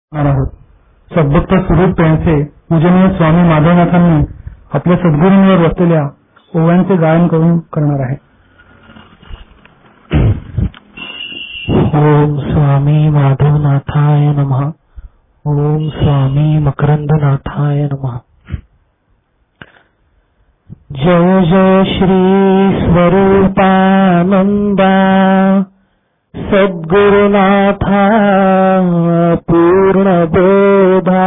आहोत. सद्भक्त स्वरूप पेंडसे पूजनीय स्वामी माधवनाथांनी आपल्या सद्गुरूंवर रचलेल्या ओव्यांचे गायन करून करणार आहे. ओम स्वामी माधवनाथाय नमः. ओम स्वामी मकरंदनाथाय नमः. जय जय श्री स्वरूपानंदा सद्गुरुनाथा पूर्णबोधा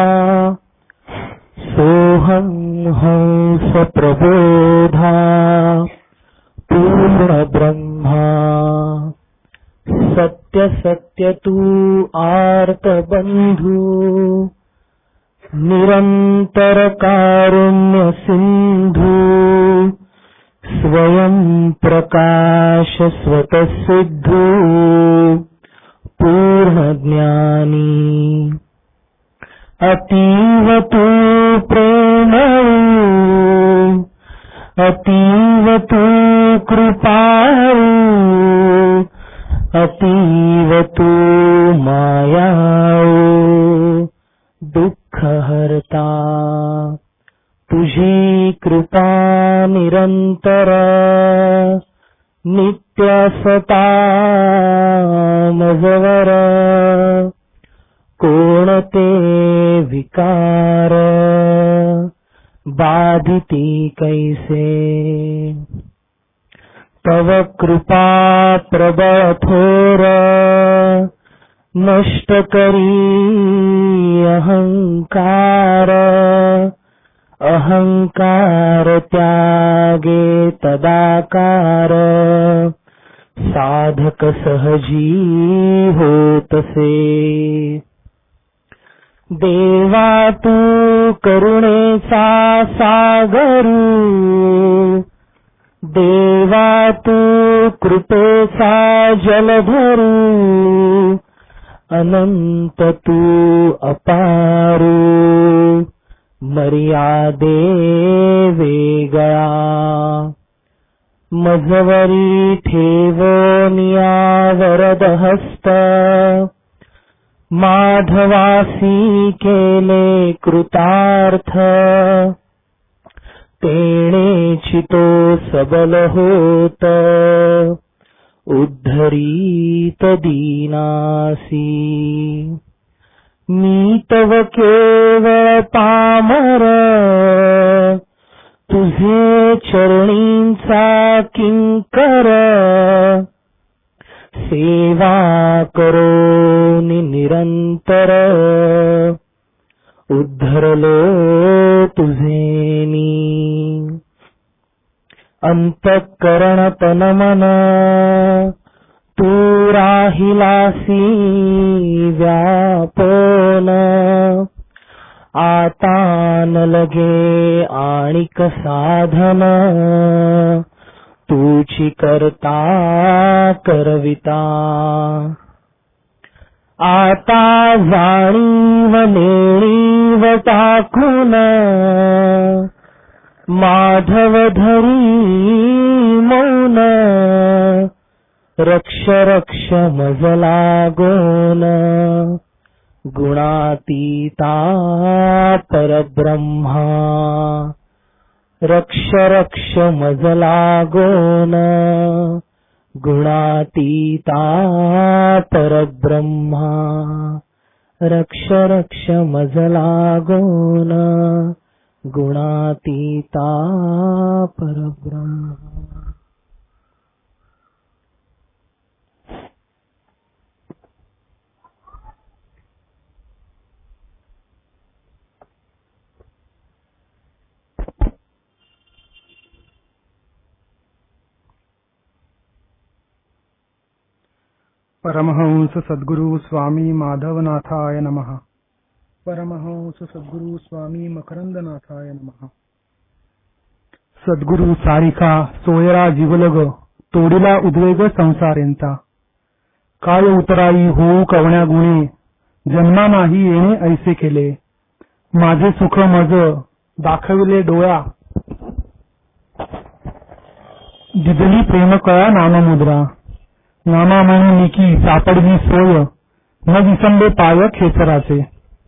सोहं हंस प्रबोधा पूर्ण ब्रह्मा सत्य सत्य तू आर्त बंधू निरंतर कारुण्य सिंधू स्वयं प्रकाश स्वतः सिद्धू पूर्ण ज्ञानी अतीव तू प्रेमळू अतीव तू कृपाळू अतीव तू मायाळू दुःख हरता तुझी कृपा निरंतर नित्य सता मजवर कोणते विकार बाधिती कैसे तव कृपा प्रबळ थोर नष्ट करी अहंकार अहंकार त्यागे तदाकार साधक सहजी होतसे. देवा तू करुणेचा सागरू देवा तू कृपेचा जलधरू अनंत तू अपारू मर्यादे वेगळा मजवरी ठेवोनिया वरद हस्त माधवासी केले कृतार्थ तेणेची तो सबल होत उद्धरीत दीनासी. मी तव केवळ पामर तुझे चरणींचा किंकर सेवा करोनि निरंतर उद्धरलो तुझेनी. अंतःकरण तन मन तू राहिलासी व्यापोन आता न लगे आणिक साधन तूची करता करविता. आता जाणीव नेणीव टाकून माधव धरी मौन रक्ष रक्ष मज लागोन गुणातीता परब्रह्मा. रक्ष रक्ष मज लागोन गुणातीता परब्रह्मा. रक्ष रक्ष मज लागोन गुणातीता परब्रह्मा. परमहंस सद्गुरु स्वामी माधवनाथाय नमः. परमहंस सद्गुरु स्वामी मकरंदनाथाय नमः. सद्गुरु सारिका सोयरा जीवलग तोडिला उद्वेग संसारेंचा. काय उतराई होऊ कवण्या गुणे जन्मा नाही येणे ऐसे केले. माझे सुख मज दाखविले डोळा दिदली प्रेम कळा नाममुद्रा. नामा म्हणून निकी सापडली सोय न विसंबे पाय खेचराचे.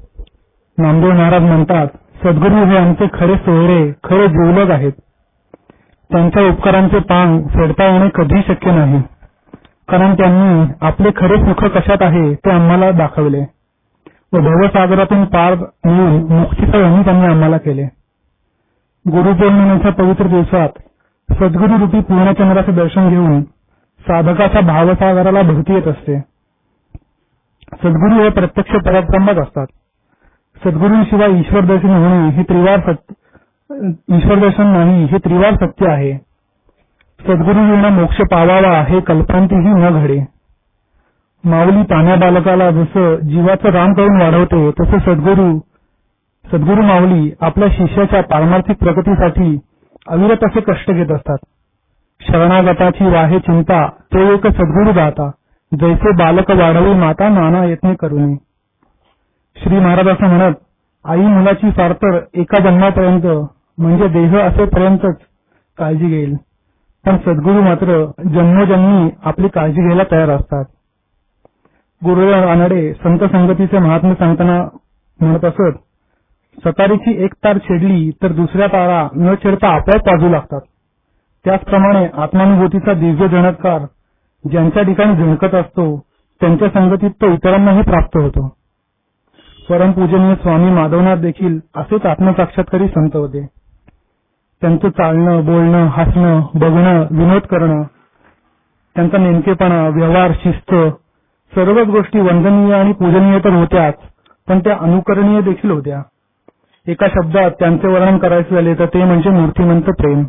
नामदेव महाराज म्हणतात, सद्गुरू हे आमचे खरे सोयरे, खरे जिवलग आहेत. त्यांच्या उपकारांचे पांग फेडता येणे कधी शक्य नाही, कारण त्यांनी आपले खरे सुख कशात आहे ते आम्हाला दाखवले व भवसागरातून पार मिळून मुक्तीचं त्यांनी आम्हाला केले. गुरुपौर्णिमेच्या पवित्र दिवसात सद्गुरू रूपी पूर्णचंद्राचे दर्शन घेऊन साधकाच्या भावसागराला भक्ती येत असते. सद्गुरू हे प्रत्यक्ष परब्रह्मच असतात. सद्गुरूंशिवाय ईश्वर दर्शन होणे हे ईश्वर दर्शन नाही, हे त्रिवार सत्य आहे. सद्गुरू विना मोक्ष पावावा हे कल्पांतीही न घडे. माऊली पाण्या बालकाला जसं जीवाचं राम करून वाढवते, तसं सद्गुरू माऊली आपल्या शिष्याच्या पारमार्थिक प्रगतीसाठी अविरत असे कष्ट घेत असतात. शरणागताची वाहे चिंता तो एक सद्गुरू दाता, जैसे बालक वाढवी माता नाना यत्ने करुणी. श्री महाराज असं म्हणत, आई मुलाची फार तर एका जन्मापर्यंत म्हणजे देह असेपर्यंतच काळजी घेईल, पण सद्गुरू मात्र जन्मोजन्मी आपली काळजी घ्यायला तयार असतात. गुरुदेव रानडे संत संगतीचे महात्म्य सांगताना म्हणत असत, सतारीची एक तार छेडली तर दुसऱ्या तारा न छेडता आपोआप वाजू लागतात. त्याचप्रमाणे आत्मानुभूतीचा दिव्य जणकार ज्यांच्या ठिकाणी झळकत असतो, त्यांच्या संगतीत तो इतरांनाही प्राप्त होतो. परमपूजनीय स्वामी माधवनाथ देखील असेच आत्मसाक्षात्कारी संत होते. त्यांचं चालणं, बोलणं, हसणं, बघणं, विनोद करणं, त्यांचा नेमकेपणा, व्यवहार, शिस्त सर्वच गोष्टी वंदनीय आणि पूजनीय तर होत्याच, पण त्या अनुकरणीय देखील होत्या. एका शब्दात त्यांचे वर्णन करायचे झाले तर ते म्हणजे मूर्तिमंत प्रेम.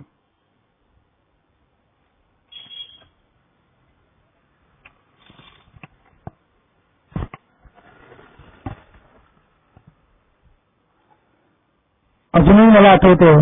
अजूनही मला आठवतं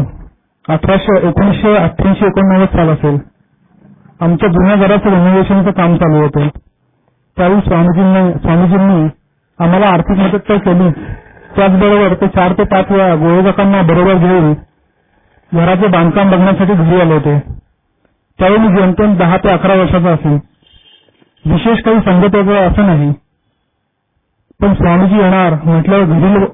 1988-1989 साल असेल. आमच्या जुन्या घराचं रेनोव्हेशनचं काम चालू होतं. त्यावेळी स्वामीजींनी आम्हाला आर्थिक मदत तर केली, त्याचबरोबर ते 4 ते 5 वेळा गोळोबाकांना बरोबर घेऊन घराचे बांधकाम बघण्यासाठी घरी आले होते. त्यावेळी मी जेमतेम 10 ते 11 वर्षाचा असेल. विशेष काही संगत वगैरे असं नाही, पण स्वामीजी येणार म्हटल्यावर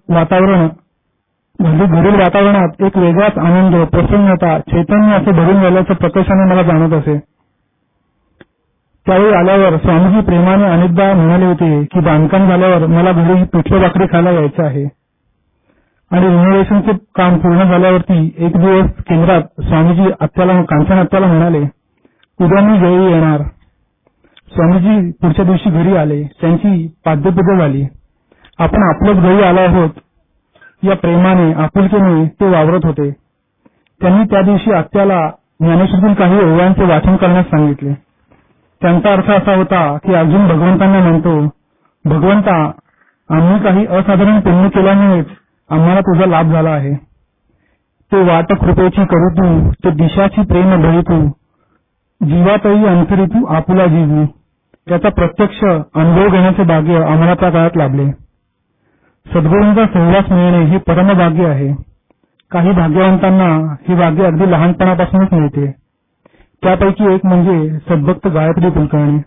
घरील वातावरणात एक वेगळाच आनंद, प्रसन्नता, चैतन्य असे भरून गेल्याचं प्रकर्षाने मला जाणवत असे. त्यावेळी आल्यावर स्वामीजी प्रेमाने अनेकदा म्हणाले होते की बांधकाम झाल्यावर मला घरी पिठलं भाकरी खायला यायचं आहे. आणि रिनोव्हेशनचे काम पूर्ण झाल्यावरती एक दिवस केंद्रात स्वामीजी कांचन आत्याला म्हणाले, उद्या मी घरी येणार. स्वामीजी पुढच्या दिवशी घरी आले. त्यांची पाद्यपूजा झाली. आपण आपल्याच घरी आलो आहोत या प्रेमाने, आपुलकीने ते वावरत होते. त्यांनी त्या दिवशी आत्याला ज्ञानेश्वरीतील काही ओव्यांचे वाचन करण्यास सांगितले. त्यांचा अर्थ असा होता की अर्जुन भगवंतांना म्हणतो, भगवंता, आम्ही काही असाधारण पुण्य केल्यामुळेच आम्हाला तुझा लाभ झाला आहे. ते वाट कृपेची करू तू, ते दिशाची प्रेम भरी तू, जीवातही अंतरी तू आपुला जीवी. त्याचा प्रत्यक्ष अनुभव घेण्याचे भाग्य आम्हाला त्या काळात लाभले. सद्गुरूंचा सहवास मिळणे हे परमभाग्य आहे. काही भाग्यवंतांना हे भाग्य अगदी लहानपणापासूनच मिळते. त्यापैकी एक म्हणजे सद्भक्त गायत्री कुलकर्णी.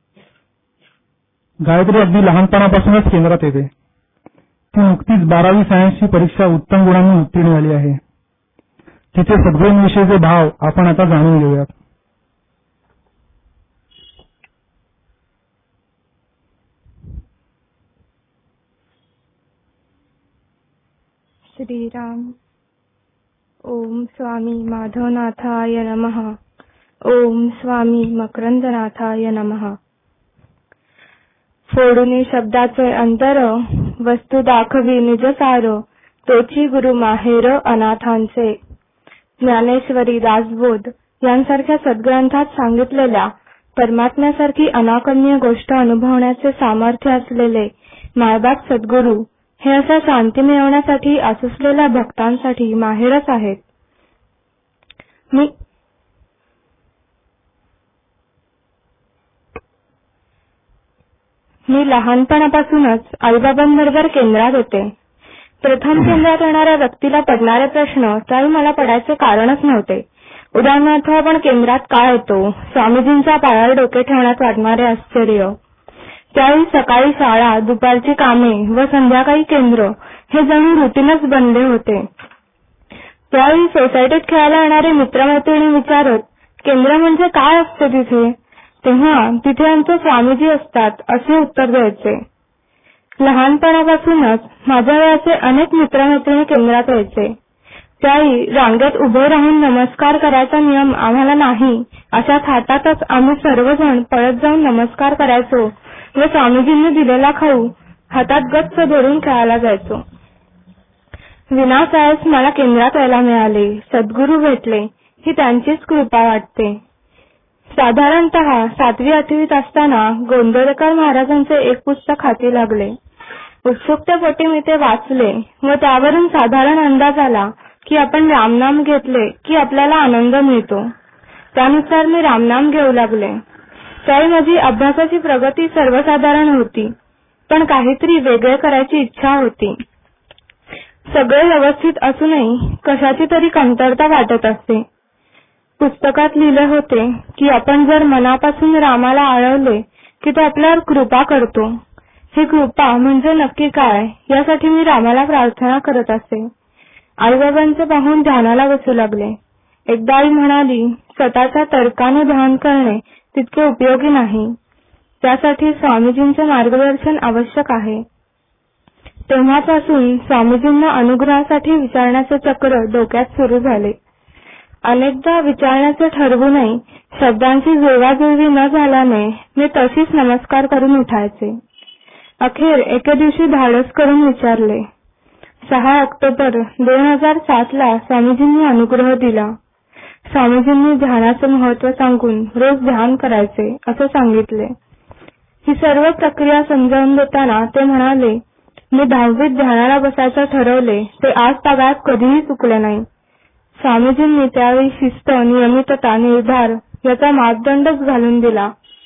गायत्री अगदी लहानपणापासूनच केंद्रात येते. ती नुकतीच 12वी सायन्सची परीक्षा उत्तम गुणांनी उत्तीर्ण झाली आहे. तिचे सद्गुरूंविषयीचे भाव आपण आता जाणून घेऊयात. श्रीराम. ओम स्वामी माधवनाथाय नमः. ओम स्वामी मकरंदनाथाय नमः. फोडुनी शब्दाचे अंतर, वस्तू दाखवी निज सार, तोची गुरु माहेर अनाथांचे. ज्ञानेश्वरी, दासबोध यांसारख्या सद्ग्रंथात सांगितलेल्या परमात्म्यासारखी अनाकलनीय गोष्ट अनुभवण्याचे सामर्थ्य असलेले मायबाप सद्गुरू हे अशा शांती मिळवण्यासाठी आसुसलेल्या भक्तांसाठी माहेरच आहेत. मी लहानपणापासूनच आईबाबांबरोबर केंद्रात होते. प्रथम केंद्रात येणाऱ्या व्यक्तीला पडणारे प्रश्न त्यावेळी मला पडायचे कारणच नव्हते. उदाहरणार्थ, आपण केंद्रात का येतो, स्वामीजींच्या पायावर डोके ठेवण्यात वाटणारे आश्चर्य. त्यावेळी सकाळी शाळा, दुपारची कामे व संध्याकाळी केंद्र हे जणू रुटीनच बनले होते. त्यावेळी सोसायटीत खेळायला येणारे मित्रमैत्रिणी विचारत, केंद्र म्हणजे काय असते तिथे? तेव्हा तिथे आमचे स्वामीजी असतात असे उत्तर द्यायचे. लहानपणापासूनच माझ्या वयाचे अनेक मित्रमैत्रिणी केंद्रात यायचे. त्यावेळी रांगेत उभे राहून नमस्कार करायचा नियम आम्हाला नाही अशा थाटातच आम्ही सर्वजण पळत जाऊन नमस्कार करायचो व स्वामीजींनी दिलेला खाऊ हातात गच्च धरून खेळायला जायचो. विनासायास मला केंद्रात यायला मिळाले, सद्गुरू भेटले ही त्यांचीच कृपा वाटते. साधारणतः 7वी-8वीत असताना गोंदवलेकर महाराजांचे एक पुस्तक हाती लागले. उत्सुकतेपोटी मी ते वाचले व त्यावरून साधारण अंदाज आला की आपण रामनाम घेतले की आपल्याला आनंद मिळतो. त्यानुसार मी रामनाम घेऊ लागले. त्यावेळी माझी अभ्यासाची प्रगती सर्वसाधारण होती, पण काहीतरी वेगळे करायची इच्छा होती. सगळे व्यवस्थित असूनही कशाची तरी कमतरता वाटत असे. पुस्तकात लिहिले होते की आपण जर मनापासून रामाला आळवले की तो आपल्यावर कृपा करतो. ही कृपा म्हणजे नक्की काय यासाठी मी रामाला प्रार्थना करत असे. आईबाबांचे पाहून ध्यानाला बसू लागले. एकदा आई म्हणाली, स्वतःच्या तर्काने ध्यान करणे तितके उपयोगी नाही, त्यासाठी स्वामीजींचे मार्गदर्शन आवश्यक आहे. तेव्हापासून स्वामीजींना अनुग्रहासाठी विचारण्याचे चक्र डोक्यात सुरू झाले. अनेकदा विचारण्याचे ठरवूनही शब्दांची जुळवाजुळवी न झाल्याने मी तशीच नमस्कार करून उठायचे. अखेर एके दिवशी धाडस करून विचारले. 6 ऑक्टोबर 2007ला स्वामीजींनी अनुग्रह दिला. स्वामीजींनी ध्यानाचे महत्त्व सांगून रोज ध्यान करायचे असे सांगितले. ही सर्व प्रक्रिया समजावून देताना ते म्हणाले, मी 10वीत ध्यानाला बसायचे ठरवले ते आज तागायत कधीही चुकले नाही. स्वामीजींनी त्यावेळी शिस्त, नियमितता, निर्धार याचा मापदंडच घालून दिला.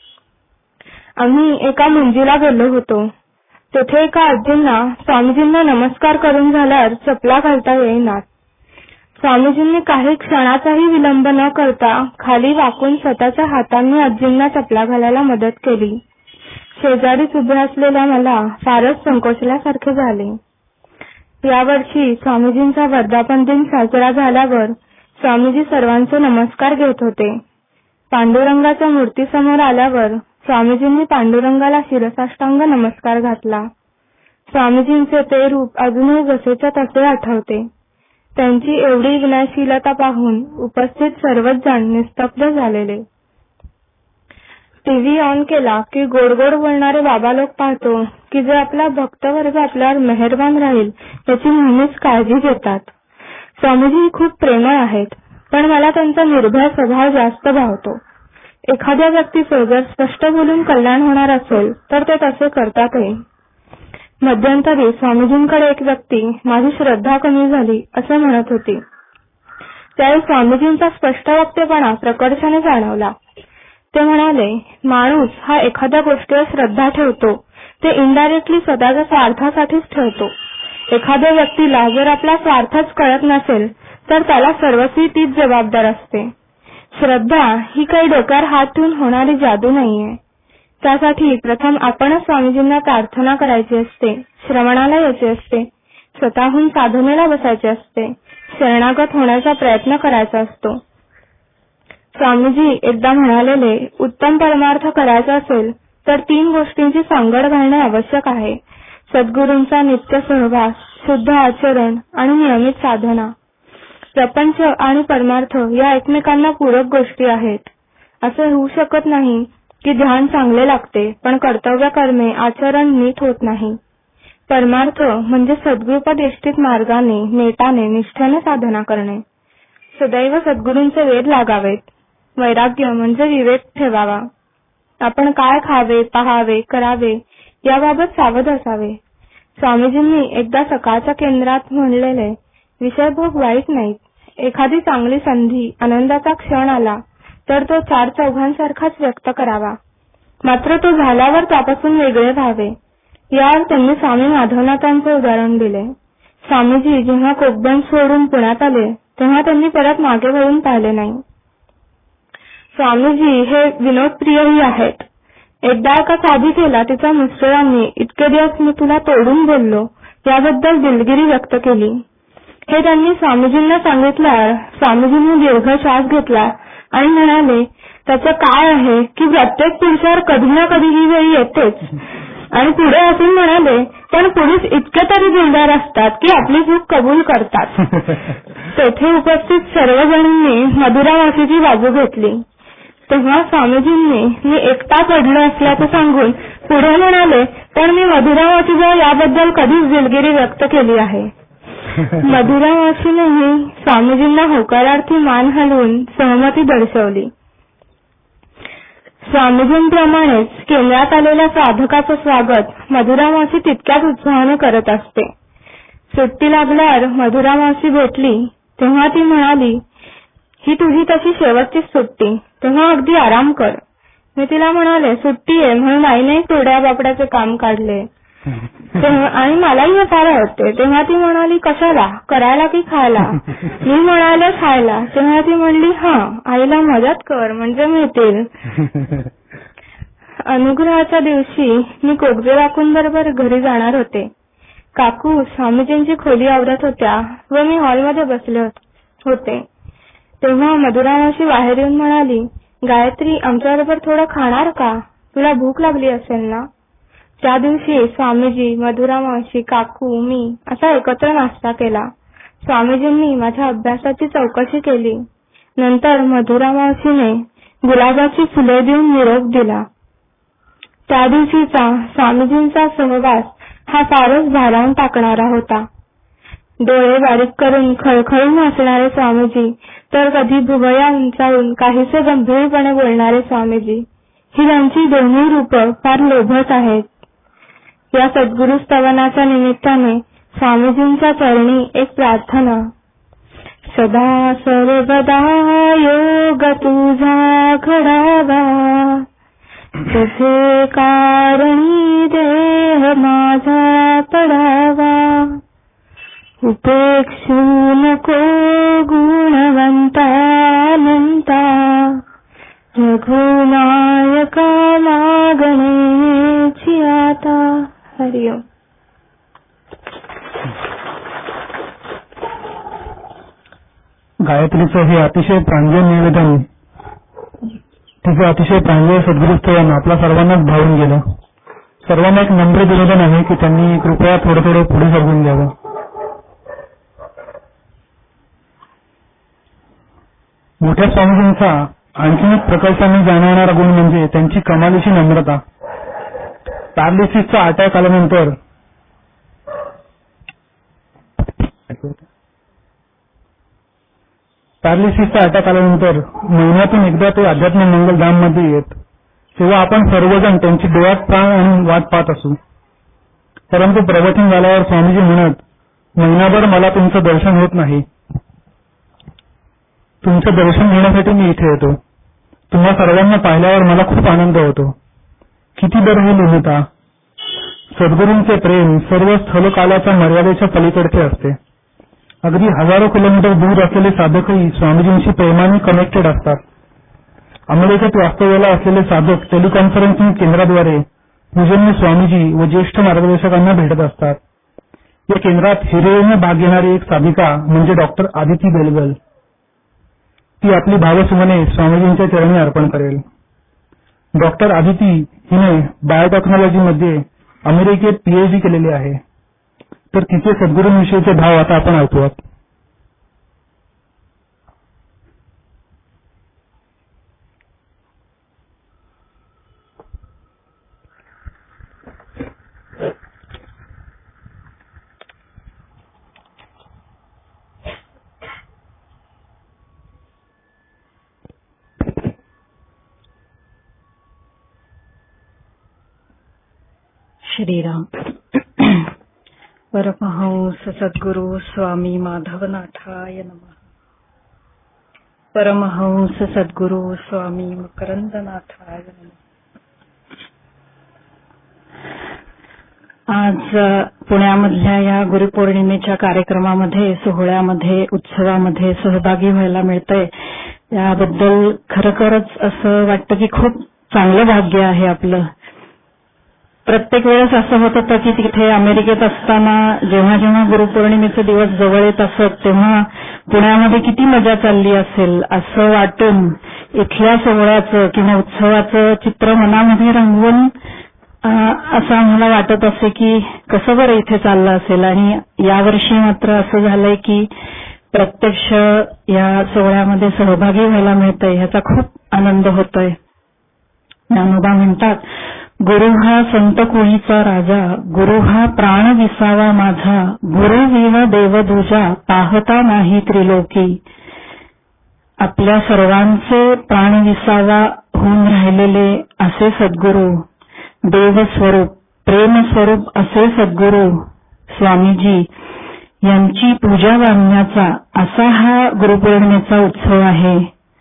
आम्ही एका मुंजीला गेलो होतो. तेथे एका आजींना स्वामीजींना नमस्कार करून झाल्यावर चपला घालता येईनात. स्वामीजींनी काही क्षणाचाही विलंब न करता खाली वाकून स्वतःच्या हातांनी आजींना चपला घालायला मदत केली. शेजारीच उभे असलेल्या मला फारच संकोचल्यासारखे झाले. यावर्षी स्वामीजींचा वर्धापन दिन साजरा झाल्यावर स्वामीजी सर्वांचे नमस्कार घेत होते. पांडुरंगाच्या मूर्तीसमोर आल्यावर स्वामीजींनी पांडुरंगाला शिरसाष्टांग नमस्कार घातला. स्वामीजींचे ते रूप अजूनही जसेच्या तसे आठवते. त्यांची एवढी विनयशीलता पाहून उपस्थित सर्वच जण निस्तब्ध झालेले. टीव्ही ऑन केला की गोड गोड बोलणारे बाबा लोक पाहतो की जे आपला भक्तवर्ग आपल्यावर मेहरबान राहील याची नेहमीच काळजी घेतात. स्वामीजी खूप प्रेमळ आहेत, पण मला त्यांचा निर्भय स्वभाव जास्त भावतो. एखाद्या व्यक्तीचे जर स्पष्ट बोलून कल्याण होणार असेल तर ते तसे करतातही. मध्यंतरी स्वामीजींकडे एक व्यक्ती माझी श्रद्धा कमी झाली असे म्हणत होती. त्यावेळी स्वामीजींचा स्पष्ट वक्तेपणा प्रकर्षाने जाणवला. ते म्हणाले, माणूस हा एखाद्या गोष्टीवर श्रद्धा ठेवतो ते इनडायरेक्टली स्वतःच्या स्वार्थासाठीच ठेवतो. एखाद्या व्यक्तीला जर आपला स्वार्थच कळत नसेल तर त्याला सर्वस्वी तीच जबाबदार असते. श्रद्धा ही काही डोक्यावर हात ठेवून होणारी जादू नाहीये. त्यासाठी प्रथम आपणच स्वामीजींना प्रार्थना करायची असते, श्रवणाला यायचे असते, स्वतःहून साधनेला बसायचे असते, शरणागत होण्याचा प्रयत्न करायचा असतो. स्वामीजी एकदा म्हणालेले, उत्तम परमार्थ करायचा असेल तर 3 गोष्टींची सांगड घालणे आवश्यक आहे. सद्गुरूंचा नित्य सहवास, शुद्ध आचरण आणि नियमित साधना. प्रपंच आणि परमार्थ या एकमेकांना पूरक गोष्टी आहेत. असे होऊ शकत नाही की ध्यान चांगले लागते पण कर्तव्य कर्मे आचरण नीट होत नाही. परमार्थ म्हणजे सद्गुरूपदेष्टित मार्गाने, नेटाने, निष्ठेने साधना करणे. सदैव सद्गुरूंचे वेध लागावेत. वैराग्य म्हणजे विवेक ठेवावा. आपण काय खावे, पाहावे, करावे याबाबत सावध असावे. स्वामीजींनी एकदा सकाळच्या केंद्रात म्हणलेले, विषयभोग वाईट नाहीत. एखादी चांगली संधी, आनंदाचा क्षण आला तर तो 4 चौघांसारखाच व्यक्त करावा. मात्र तो झाल्यावर त्यापासून वेगळे व्हावे. यावर त्यांनी स्वामी माधवनाथांचे उदाहरण दिले. स्वामीजी जेव्हा कोकबंद सोडून पुण्यात आले तेव्हा त्यांनी परत मागे वळून पाहिले नाही. स्वामीजी हे विनोदप्रियही आहेत. एकदा एका साधिकेला तिच्या मिस्टरांनी, इतके दिवस मी तुला तोडून बोललो याबद्दल दिलगिरी व्यक्त केली. हे त्यांनी स्वामीजींना सांगितल्यावर स्वामीजींनी दीर्घ श्वास घेतला आणि म्हणाले, त्याचं काय आहे की प्रत्येक पुरुषावर कधी ना कधी ही वेळ येतेच. आणि पुढे असून म्हणाले, पण पुरुष इतके तरी दिलदार असतात की आपली चूक कबूल करतात. तेथे उपस्थित सर्वजणांनी मधुरा मावशीची बाजू घेतली. तेव्हा स्वामीजींनी मी एकटा पडलो असल्याचं सांगून पुढे म्हणाले, पण मी मधुरा मावशीजवळ याबद्दल कधीच दिलगिरी व्यक्त केली आहे. मधुरा मावशीनेही स्वामीजींना होकारार्थी मान हलवून सहमती दर्शवली. स्वामीजींप्रमाणेच केंद्रात आलेल्या साधकाचं स्वागत मधुरा मावशी तितक्याच उत्साहाने करत असते. सुट्टी लागल्यावर मधुरा मावशी भेटली तेव्हा ती म्हणाली, ही तुझी तशी शेवटचीच सुट्टी, तेव्हा अगदी आराम कर. मी तिला म्हणाले, सुट्टी आहे म्हणून आईने तोड्या बापड्याचे काम काढले आणि मलाही हे फार आवडते. तेव्हा ती म्हणाली, कशाला, करायला की खायला? मी म्हणाले, खायला. तेव्हा ती म्हणली, आईला मदत कर म्हणजे मिळतील. अनुग्रहाच्या दिवशी मी कोकजे काकूंबरोबर घरी जाणार होते. काकू स्वामीजींची खोली आवरत होत्या व मी हॉलमध्ये बसले होते. तेव्हा मधुरा मावशी बाहेर येऊन म्हणाली, गायत्री, आमच्याबरोबर थोडं खाणार का? तुला भूक लागली असेल ना? त्या दिवशी स्वामीजी, मधुरा मावशी, काकू, मी असा एकत्र नाश्ता केला. स्वामीजींनी माझ्या अभ्यासाची चौकशी केली. नंतर मधुरा मावशीने गुलाबाची फुले देऊन निरोप दिला. त्या दिवशीचा स्वामीजींचा सहवास हा फारच भारावून टाकणारा होता. डोळे बारीक करून खळखळून हसणारे स्वामीजी, तर कधी भुवया उंचावून काहीसे गंभीरपणे बोलणारे स्वामीजी, ही त्यांची दोन्ही रूपं फार लोभस आहेत. या सद्गुरु स्तवनाच्या निमित्ताने स्वामीजींच्या चरणी एक प्रार्थना. सदा सर्वदा योग तुझा घडावा, तुझे कारणी देह माझा पडावा, उपेक्षू नको गुणवंता अनंता, रघुनायका मागणेची आता. हरिओम. गायत्रीचं हे अतिशय प्रांजळ निवेदन, तिचं अतिशय प्रांजळ सद्गुरुस्तवन आपल्या सर्वांनाच भावून गेलं. सर्वांना एक नम्र निवेदन आहे की त्यांनी कृपया थोडं पुढे सरकून द्यावं. मोठ्या स्वामीजींचा आणखीन एक प्रकर्षाने जाणवणारा गुण म्हणजे त्यांची कमालीची नम्रता. पॅरालिसिसचा अटॅक आल्यानंतर महिन्यातून एकदा ते अध्यात्म मंगलधाम मध्ये येत, तेव्हा आपण सर्वजण त्यांची डोळ्यात प्राण आणि वाट पाहत असू. परंतु प्रवचन झाल्यावर स्वामीजी म्हणत, महिनाभर मला तुमचं दर्शन होत नाही. तुमचं दर्शन घेण्यासाठी मी इथे येतो. तुम्हा सर्वांना पाहिल्यावर मला खूप आनंद होतो. किती बरं हे लिहिता. सद्गुरूंचे प्रेम सर्व स्थलकालाच्या मर्यादेच्या पलीकडचे असते. अगदी हजारो किलोमीटर दूर असलेले साधकही स्वामीजींशी प्रेमाने कनेक्टेड असतात. अमेरिकेत वास्तव्याला असलेले साधक टेलिकॉन्फरन्सिंग केंद्राद्वारे पूजनीय स्वामीजी व ज्येष्ठ मार्गदर्शकांना भेटत असतात. या केंद्रात हिरिरीने भाग घेणारी एक साधिका म्हणजे डॉक्टर आदिती बेलगल. ती आपली भावसुमने स्वामीजींच्या चरणी अर्पण करेल. डॉक्टर आदिती हिने बायोटेक्नॉलॉजीमध्ये अमेरिकेत पीएचडी केलेली आहे. तर तिचे सद्गुरूंविषयीचे भाव आता आपण ऐकूयात. श्रीराम. परमहंस सद्गुरु स्वामी माधवनाथाय नमः. परमहंस सद्गुरु स्वामी मकरंदनाथाय नमः. आज पुण्यामधल्या या गुरुपौर्णिमेच्या कार्यक्रमामध्ये, सोहळ्यामध्ये, उत्सवामध्ये सहभागी व्हायला मिळतंय. याबद्दल खरोखरच असं वाटतं की खूप चांगलं भाग्य आहे आपलं. प्रत्येक वेळेस असं होत होतं की तिथे अमेरिकेत असताना जेव्हा जेव्हा गुरुपौर्णिमेचे दिवस जवळ येत असत तेव्हा पुण्यामध्ये किती मजा चालली असेल असं वाटून इथल्या सोहळ्याचं किंवा उत्सवाचं चित्र मनामध्ये रंगवून असं आम्हाला वाटत असे की कसं बरं इथे चाललं असेल. आणि यावर्षी मात्र असं झालंय की प्रत्यक्ष या सोहळ्यामध्ये सहभागी व्हायला मिळतंय, ह्याचा खूप आनंद होतोय. ज्ञानोबा म्हणतात, गुरु हा संत कुळीचा राजा, गुरु हा प्राण विसावा माझा, गुरु विण देवदूजा पाहता नाही त्रिलोकी. आपल्या सर्वांचे प्राण विसावा होऊन राहिलेले असे सद्गुरू, देवस्वरूप प्रेमस्वरूप असे सद्गुरू स्वामीजी यांची पूजा मानण्याचा असा हा गुरुपौर्णिमेचा उत्सव आहे.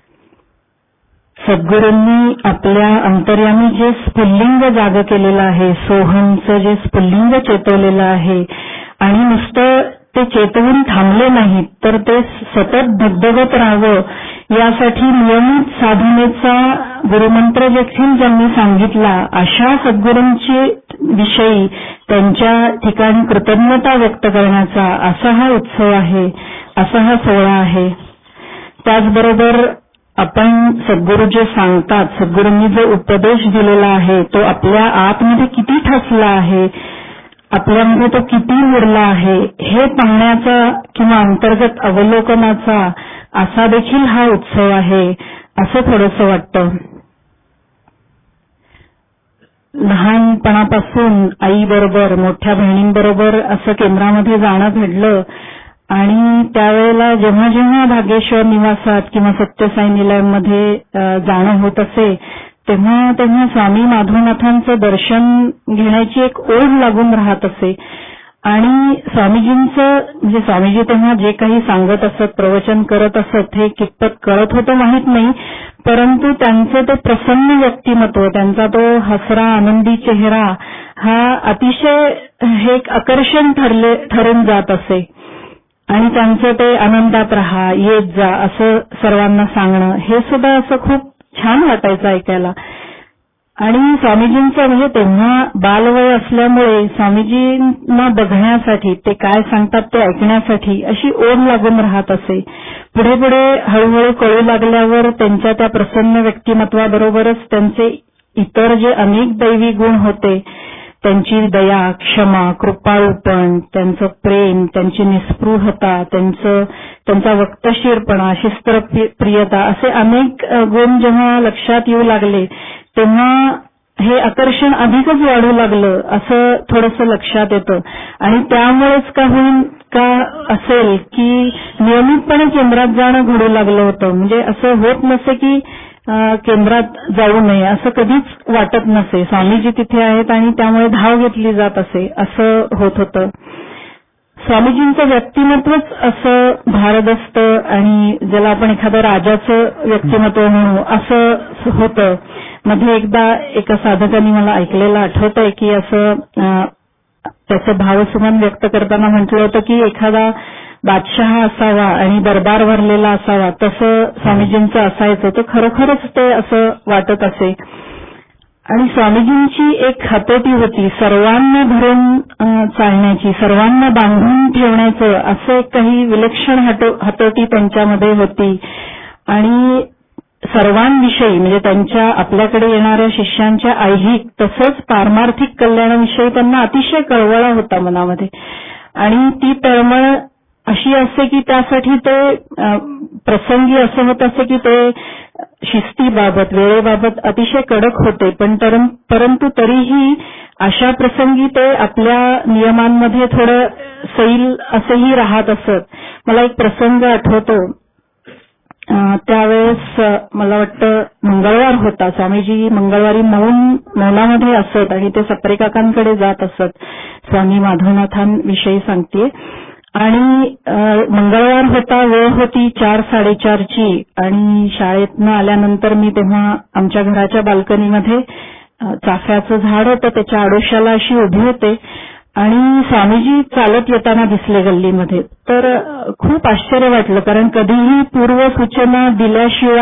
सद्गुरूंनी आपल्या अंतर्यामी जे स्फुल्लिंग जाग केलेलं आहे, सोहमचं जे स्फुल्लिंग चेतवलेलं आहे आणि नुसतं ते चेतवून थांबले नाहीत तर ते सतत धगधगत राहावं यासाठी नियमित साधनेचा गुरुमंत्र देखील ज्यांनी सांगितला अशा सद्गुरूंची विषयी त्यांच्या ठिकाणी कृतज्ञता व्यक्त करण्याचा असा हा उत्सव आहे, असा हा सोहळा आहे. त्याचबरोबर आपण सद्गुरू जे सांगतात, सद्गुरूंनी जो उपदेश दिलेला आहे तो आपल्या आतमध्ये किती ठसला आहे, आपल्यामध्ये तो किती मुरला आहे हे पाहण्याचा किंवा अंतर्गत अवलोकनाचा असा देखील हा उत्सव आहे असं थोडंसं वाटतं. लहानपणापासून आईबरोबर मोठ्या बहिणींबरोबर असं केंद्रामध्ये जाणं घडलं आणि त्यावेळेला जेव्हा जेव्हा भाग्येश्वर निवासात किंवा सत्यसाई निलयमध्ये जाणं होत असे तेव्हा तेव्हा स्वामी माधवनाथांचं दर्शन घेण्याची एक ओढ लागून राहत असे. आणि स्वामीजींचं म्हणजे स्वामीजी तेव्हा जे काही सांगत असत, प्रवचन करत असत हे कितपत कळत होतं माहीत नाही, परंतु त्यांचं ते प्रसन्न व्यक्तिमत्व, त्यांचा तो हसरा आनंदी चेहरा हा अतिशय हे एक आकर्षण ठरून जात असे. आणि त्यांचं ते आनंदात राहा, येत जा असं सर्वांना सांगणं हे सुद्धा असं खूप छान वाटायचं ऐकायला. आणि स्वामीजींचं म्हणजे तेव्हा बालवय असल्यामुळे स्वामीजींना बघण्यासाठी, ते काय सांगतात ते ऐकण्यासाठी अशी ओढ लागून राहत असे. पुढे पुढे हळूहळू कळू लागल्यावर त्यांच्या त्या प्रसन्न व्यक्तिमत्वाबरोबरच त्यांचे इतर जे अनेक दैवी गुण होते, त्यांची दया, क्षमा, कृपाळूपण, त्यांचं प्रेम, त्यांची निस्पृहता, त्यांचा वक्तशीरपणा, शिस्तप्रियता असे अनेक गुण जेव्हा लक्षात येऊ लागले तेव्हा हे आकर्षण अधिकच वाढू लागलं असं थोडंसं लक्षात येतं. आणि त्यामुळेच का असेल की नियमितपणे केंद्रात जाणं घडू लागलं होतं. म्हणजे असं होत नसे की केंद्रात जाऊ नये असं कधीच वाटत नसे. स्वामीजी तिथे आहेत आणि त्यामुळे धाव घेतली जात असे असं होत होतं. स्वामीजींचं व्यक्तिमत्वच असं भारदस्त आणि ज्याला आपण एखादं राजाचं व्यक्तिमत्व म्हणू असं होतं. मध्ये एकदा एका साधकांनी मला ऐकलेलं आठवतंय की असं त्याचं भावसुमन व्यक्त करताना म्हटलं होतं की एखादा बादशहा असावा आणि दरबार भरलेला असावा तसं स्वामीजींचं असायचं. तर खरोखरच ते असं वाटत असे. आणि स्वामीजींची एक हतोटी होती, सर्वांना धरून चालण्याची, सर्वांना बांधून ठेवण्याचं असं एक काही विलक्षण हतोटी त्यांच्यामध्ये होती. आणि सर्वांविषयी म्हणजे त्यांच्या आपल्याकडे येणाऱ्या शिष्यांच्या ऐहिक तसंच पारमार्थिक कल्याणाविषयी त्यांना अतिशय कळवळा होता मनामध्ये. आणि ती तळमळ अशी असते की त्यासाठी ते प्रसंगी असं होत असे की ते शिस्तीबाबत, वेळेबाबत अतिशय कडक होते, परंतु तरीही अशा प्रसंगी ते आपल्या नियमांमध्ये थोडं सैल असंही राहत असत. मला एक प्रसंग आठवतो. त्यावेळेस मला वाटतं मंगळवार होता. स्वामीजी मंगळवारी मौनामध्ये असत आणि ते सप्रे काकांकडे जात असत. स्वामी माधवनाथांविषयी सांगते. आणि मंगळवार होता, वेळ होती 4-4:30ची आणि शाळेतनं आल्यानंतर मी तेव्हा आमच्या घराच्या बाल्कनीमध्ये चाफ्याचं झाड होतं त्याच्या आडोशाला अशी उभी होते आणि स्वामीजी चालत येताना दिसले गल्लीमध्ये. तर खूप आश्चर्य वाटलं, कारण कधीही पूर्वसूचना दिल्याशिवाय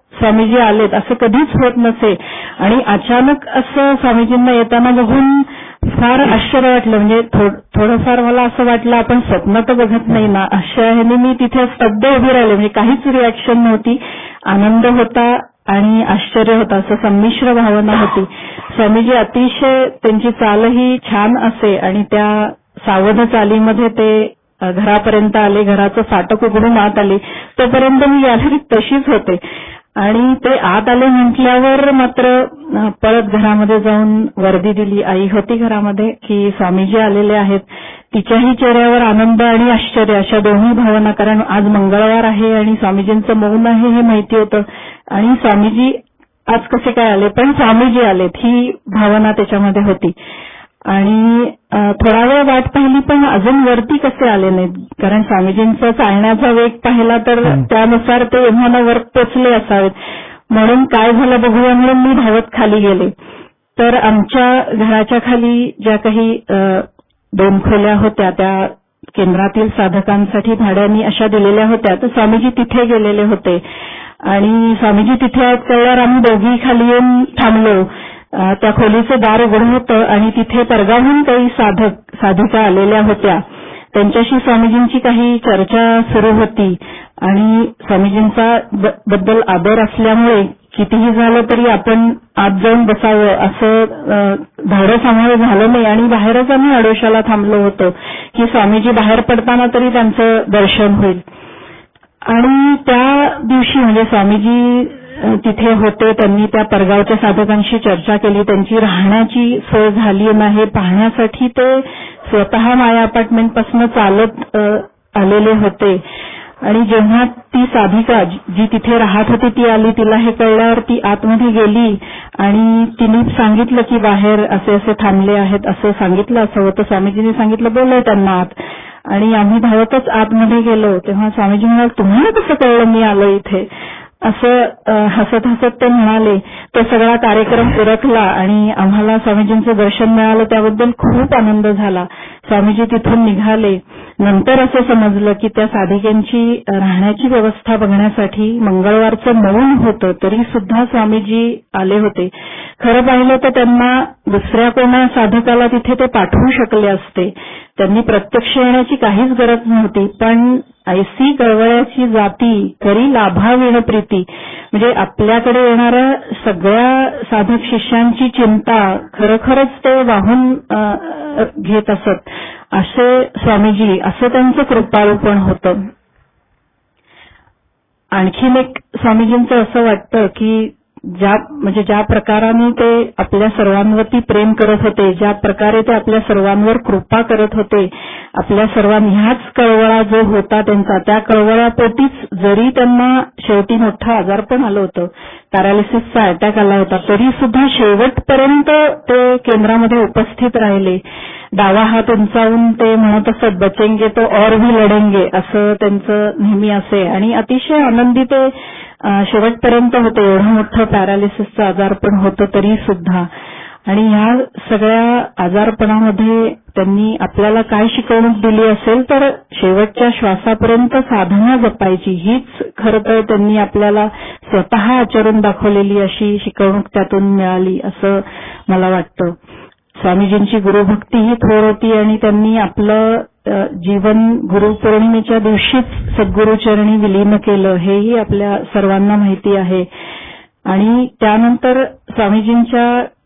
स्वामीजी आलेत असं कधीच होत नसे. आणि अचानक असं स्वामीजींना येताना बघून फार आश्चर्य वाटलं. म्हणजे थोडंफार मला असं वाटलं आपण स्वप्न तर बघत नाही ना, अशा ह्याने मी तिथे स्तब्ध उभी राहिले. म्हणजे काहीच रिॲक्शन नव्हती. आनंद होता आणि आश्चर्य होतं, असं संमिश्र भावना होती. स्वामीजी अतिशय त्यांची चालही छान असे आणि त्या सावध चालीमध्ये ते घरापर्यंत आले. घराचं फाटक उघडून आत आले. तोपर्यंत मी गॅलरीत तशीच होते आणि ते आत आले म्हटल्यावर मात्र परत घरामध्ये जाऊन वर्दी दिली. आई होती घरामध्ये की स्वामीजी आलेले आहेत. तिच्याही चेहऱ्यावर आनंद आणि आश्चर्य अशा दोन्ही भावना, कारण आज मंगळवार आहे आणि स्वामीजींचं मौन आहे हे माहिती होतं आणि स्वामीजी आज कसे काय आले, पण स्वामीजी आलेत ही भावना त्याच्यामध्ये होती. आणि थोडा वेळ वाट पाहिली पण अजून वरती कसे आले नाहीत, कारण स्वामीजींचा चालण्याचा वेग पाहिला तर त्यानुसार ते एव्हाना वर पोचले असावेत. म्हणून काय झालं बघूया म्हणून मी धावत खाली गेले. तर आमच्या घराच्या खाली ज्या काही 2 खोल्या होत्या त्या केंद्रातील साधकांसाठी भाड्याने अशा दिलेल्या होत्या. तर स्वामीजी तिथे गेलेले होते आणि स्वामीजी तिथे आहेत कळल्यावर आम्ही दोघी खाली येऊन थांबलो. त्या खोलीचं दार उघडं होतं आणि तिथे परगावहून काही साधिका आलेल्या होत्या. त्यांच्याशी स्वामीजींची काही चर्चा सुरू होती आणि स्वामीजींचा बद्दल आदर असल्यामुळे कितीही झालं तरी आपण आत जाऊन बसावं असं धाडस आम्हाला झालं नाही आणि बाहेरच आम्ही आडोशाला थांबलो होतो की स्वामीजी बाहेर पडताना तरी त्यांचं दर्शन होईल. आणि त्या दिवशी म्हणजे स्वामीजी तिथे होते. त्यांनी त्या परगावच्या साधकांशी चर्चा केली. त्यांची राहण्याची सोय झाली नाही पाहण्यासाठी ते स्वतः माया अपार्टमेंट पासून चालत आलेले होते. आणि जेव्हा ती साधिका जी तिथे राहत होती ती आली, तिला हे कळल्यावर ती आतमध्ये गेली आणि तिने सांगितलं की बाहेर असे असे थांबले आहेत असं सांगितलं. असं होतं. स्वामीजींनी सांगितलं बोलव त्यांना आत. आणि आम्ही धावतच आतमध्ये गेलो. तेव्हा स्वामीजी म्हणाले तुम्हाला कसं कळलं मी आलो इथे, असं हसत हसत ते म्हणाले. तो सगळा कार्यक्रम उरकला आणि आम्हाला स्वामीजींचं दर्शन मिळालं. त्याबद्दल खूप आनंद झाला. स्वामीजी तिथून निघाले. नंतर असं समजलं की त्या साधिकेंची राहण्याची व्यवस्था बघण्यासाठी मंगळवारचं मौन होतं तरी सुद्धा स्वामीजी आले होते. खरं पाहिलं तर त्यांना दुसऱ्या कोणा साधकाला तिथे ते पाठवू शकले असते. त्यांनी प्रत्यक्ष येण्याची काहीच गरज नव्हती. पण ऐसी कळवळ्याची जाती तरी लाभाविण प्रीती, म्हणजे आपल्याकडे येणाऱ्या सगळ्या साधक शिष्यांची चिंता खरोखरच ते वाहून घेत असत. असे स्वामीजी, असं त्यांचं कृपाळूपण होतं. आणखीन एक स्वामीजींचं असं वाटतं की ज्या प्रकाराने ते आपल्या सर्वांवरती प्रेम करत होते, ज्या प्रकारे ते आपल्या सर्वांवर कृपा करत होते, आपल्या ह्याच कळवळा जो होता त्यांचा, त्या कळवळापोटीच जरी त्यांना शेवटी मोठं आजारपण आलं होतं, पॅरालिसिसचा अटॅक आला होता, तरी सुद्धा शेवटपर्यंत ते केंद्रामध्ये उपस्थित राहिले. डावा हात उंचावून ते म्हणत असत बचेंगे तो और भी लढेंगे, असं त्यांचं नेहमी असे. आणि अतिशय आनंदी ते शेवटपर्यंत होते. एवढं मोठं पॅरालिसिसचं आजारपण होतं तरी सुद्धा. आणि ह्या सगळ्या आजारपणामध्ये त्यांनी आपल्याला काय शिकवणूक दिली असेल तर शेवटच्या श्वासापर्यंत साधना जपायची, हीच खरं तर त्यांनी आपल्याला स्वतः आचरून दाखवलेली अशी शिकवणूक त्यातून मिळाली असं मला वाटतं. स्वामीजींची गुरुभक्ती ही थोर होती आणि त्यांनी आपलं जीवन गुरुपौर्णिमेच्या दिवशीच सद्गुरुचरणी विलीन केलं, हेही आपल्या सर्वांना माहिती आहे. आणि त्यानंतर स्वामीजींच्या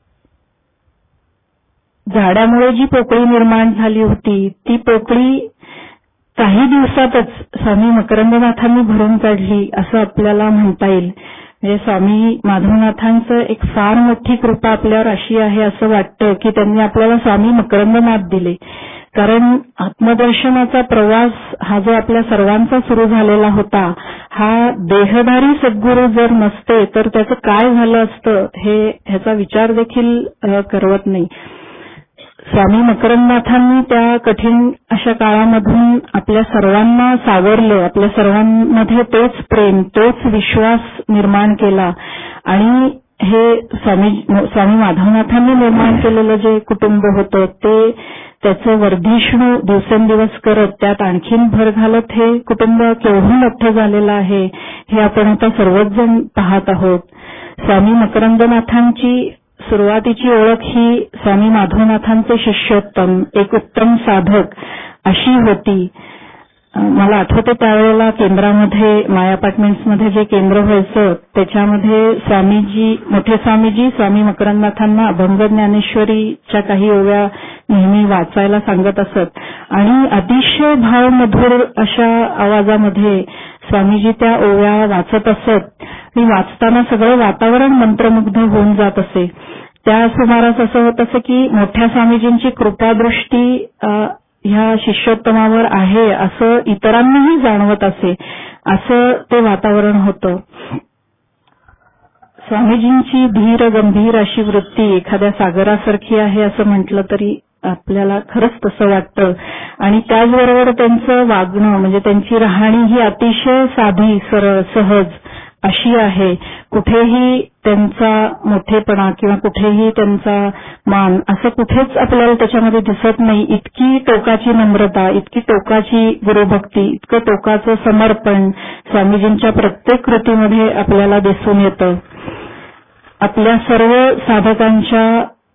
झाडामुळे जी पोकळी निर्माण झाली होती ती पोकळी काही दिवसातच स्वामी मकरंदनाथांनी भरून काढली असं आपल्याला म्हणता येईल. म्हणजे स्वामी माधवनाथांचं एक फार मोठी कृपा आपल्यावर अशी आहे असं वाटतं की त्यांनी आपल्याला स्वामी मकरंदनाथ दिले. कारण आत्मदर्शनाचा प्रवास हा जो आपल्या सर्वांचा सुरू झालेला होता, हा देहधारी सद्गुरू जर नसते तर त्याचं काय झालं असतं ह्याचा विचार देखील करवत नाही. स्वामी मकरंदनाथांनी त्या कठीण अशा काळामधून आपल्या सर्वांना सावरलं, आपल्या सर्वांमध्ये तोच प्रेम, तोच विश्वास निर्माण केला आणि हे स्वामी माधवनाथांनी निर्माण केलेलं जे कुटुंब होतं ते त्याचं वर्धिष्णू दिवसेंदिवस करत त्यात आणखीन भर घालत हे कुटुंब केवढं मोठं झालेलं आहे हे आपण आता सर्वच जण पाहत आहोत. स्वामी मकरंदनाथांची सुरुवातीची ओळख ही स्वामी माधवनाथांचे शिष्योत्तम एक उत्तम साधक अशी होती. मला आठवते त्यावेळेला केंद्रामध्ये माया अपार्टमेंट्समध्ये जे केंद्र व्हायचं त्याच्यामध्ये मोठे स्वामीजी स्वामी मकरंदनाथांना अभंग ज्ञानेश्वरीच्या काही ओव्या नेहमी वाचायला सांगत असत आणि अतिशय भावमधुर अशा आवाजामध्ये स्वामीजी त्या ओव्या वाचत असत आणि वाचताना सगळं वातावरण मंत्रमुग्ध होऊन जात असे. त्या सुमारास असं होत असे की मोठ्या स्वामीजींची कृपादृष्टी ह्या शिष्योत्तमावर आहे असं इतरांनाही जाणवत असे, असं ते वातावरण होतं. स्वामीजींची धीर गंभीर अशी वृत्ती एखाद्या सागरासारखी आहे असं म्हटलं तरी आपल्याला खरंच तसं वाटतं. आणि त्याचबरोबर त्यांचं वागणं म्हणजे त्यांची राहणी ही अतिशय साधी सरळ सहज अशी आहे. कुठेही त्यांचा मोठेपणा किंवा कुठेही त्यांचा मान असं कुठेच आपल्याला त्याच्यामध्ये दिसत नाही. इतकी टोकाची नम्रता, इतकी टोकाची गुरुभक्ती, इतकं टोकाचं समर्पण स्वामीजींच्या प्रत्येक कृतीमध्ये आपल्याला दिसून येतं. आपल्या सर्व साधकांच्या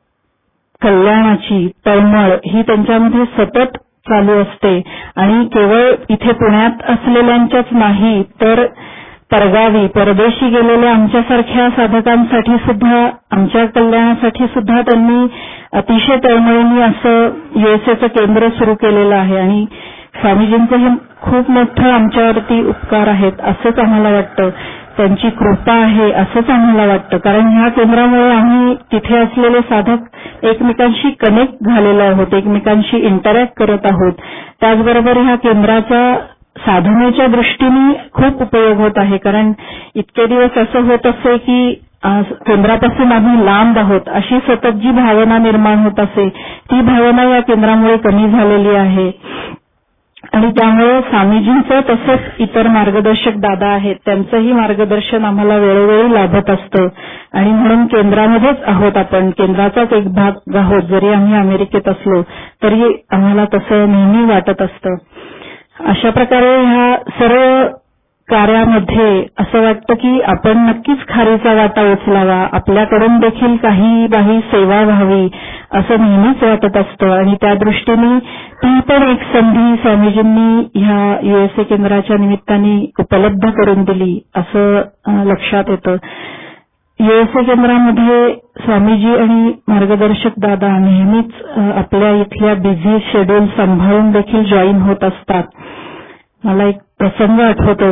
कल्याणाची तळमळ ही त्यांच्यामध्ये सतत चालू असते आणि केवळ इथे पुण्यात असलेल्यांच्याच नाही तर परगावी परदेशी गेलेल्या आमच्यासारख्या साधकांसाठी सुद्धा आमच्या कल्याणासाठी सुद्धा त्यांनी अतिशय तळमळीने असं USAचं केंद्र सुरू केलेलं आहे आणि स्वामीजींचं हे खूप मोठं आमच्यावरती उपकार आहेत असंच आम्हाला वाटतं. त्यांची कृपा आहे असंच आम्हाला वाटतं. कारण ह्या केंद्रामुळे आम्ही तिथे असलेले साधक एकमेकांशी कनेक्ट झालेलो आहोत, एकमेकांशी इंटरॅक्ट करत आहोत. त्याचबरोबर ह्या केंद्राच्या साधनेच्या दृष्टीने खूप उपयोग होत आहे. कारण इतके दिवस असं होत असे की केंद्रापासून आम्ही लांब आहोत अशी सतत जी भावना निर्माण होत असे ती भावना या केंद्रामुळे कमी झालेली आहे. आणि त्यामुळे स्वामीजींचं तसंच इतर मार्गदर्शक दादा आहेत त्यांचंही मार्गदर्शन आम्हाला वेळोवेळी लाभत असतं. आणि म्हणून केंद्रामध्येच आहोत आपण, केंद्राचाच एक भाग आहोत. जरी आम्ही अमेरिकेत असलो तरी आम्हाला तसं नेहमी वाटत असतं. अशा प्रकारे ह्या सर्व कार्यामध्ये असं वाटतं की आपण नक्कीच खारीचा वाटा उचलावा, आपल्याकडून देखील काही सेवा व्हावी असं नेहमीच वाटत असतं. आणि त्या दृष्टीने ती पण एक संधी स्वामीजींनी ह्या USA केंद्राच्या निमित्ताने उपलब्ध करून दिली असं लक्षात येतं. USA केंद्रामध्ये स्वामीजी आणि मार्गदर्शक दादा नेहमीच आपल्या इथल्या बिझी शेड्यूल सांभाळून देखील जॉईन होत असतात. मला एक प्रसंग आठवतो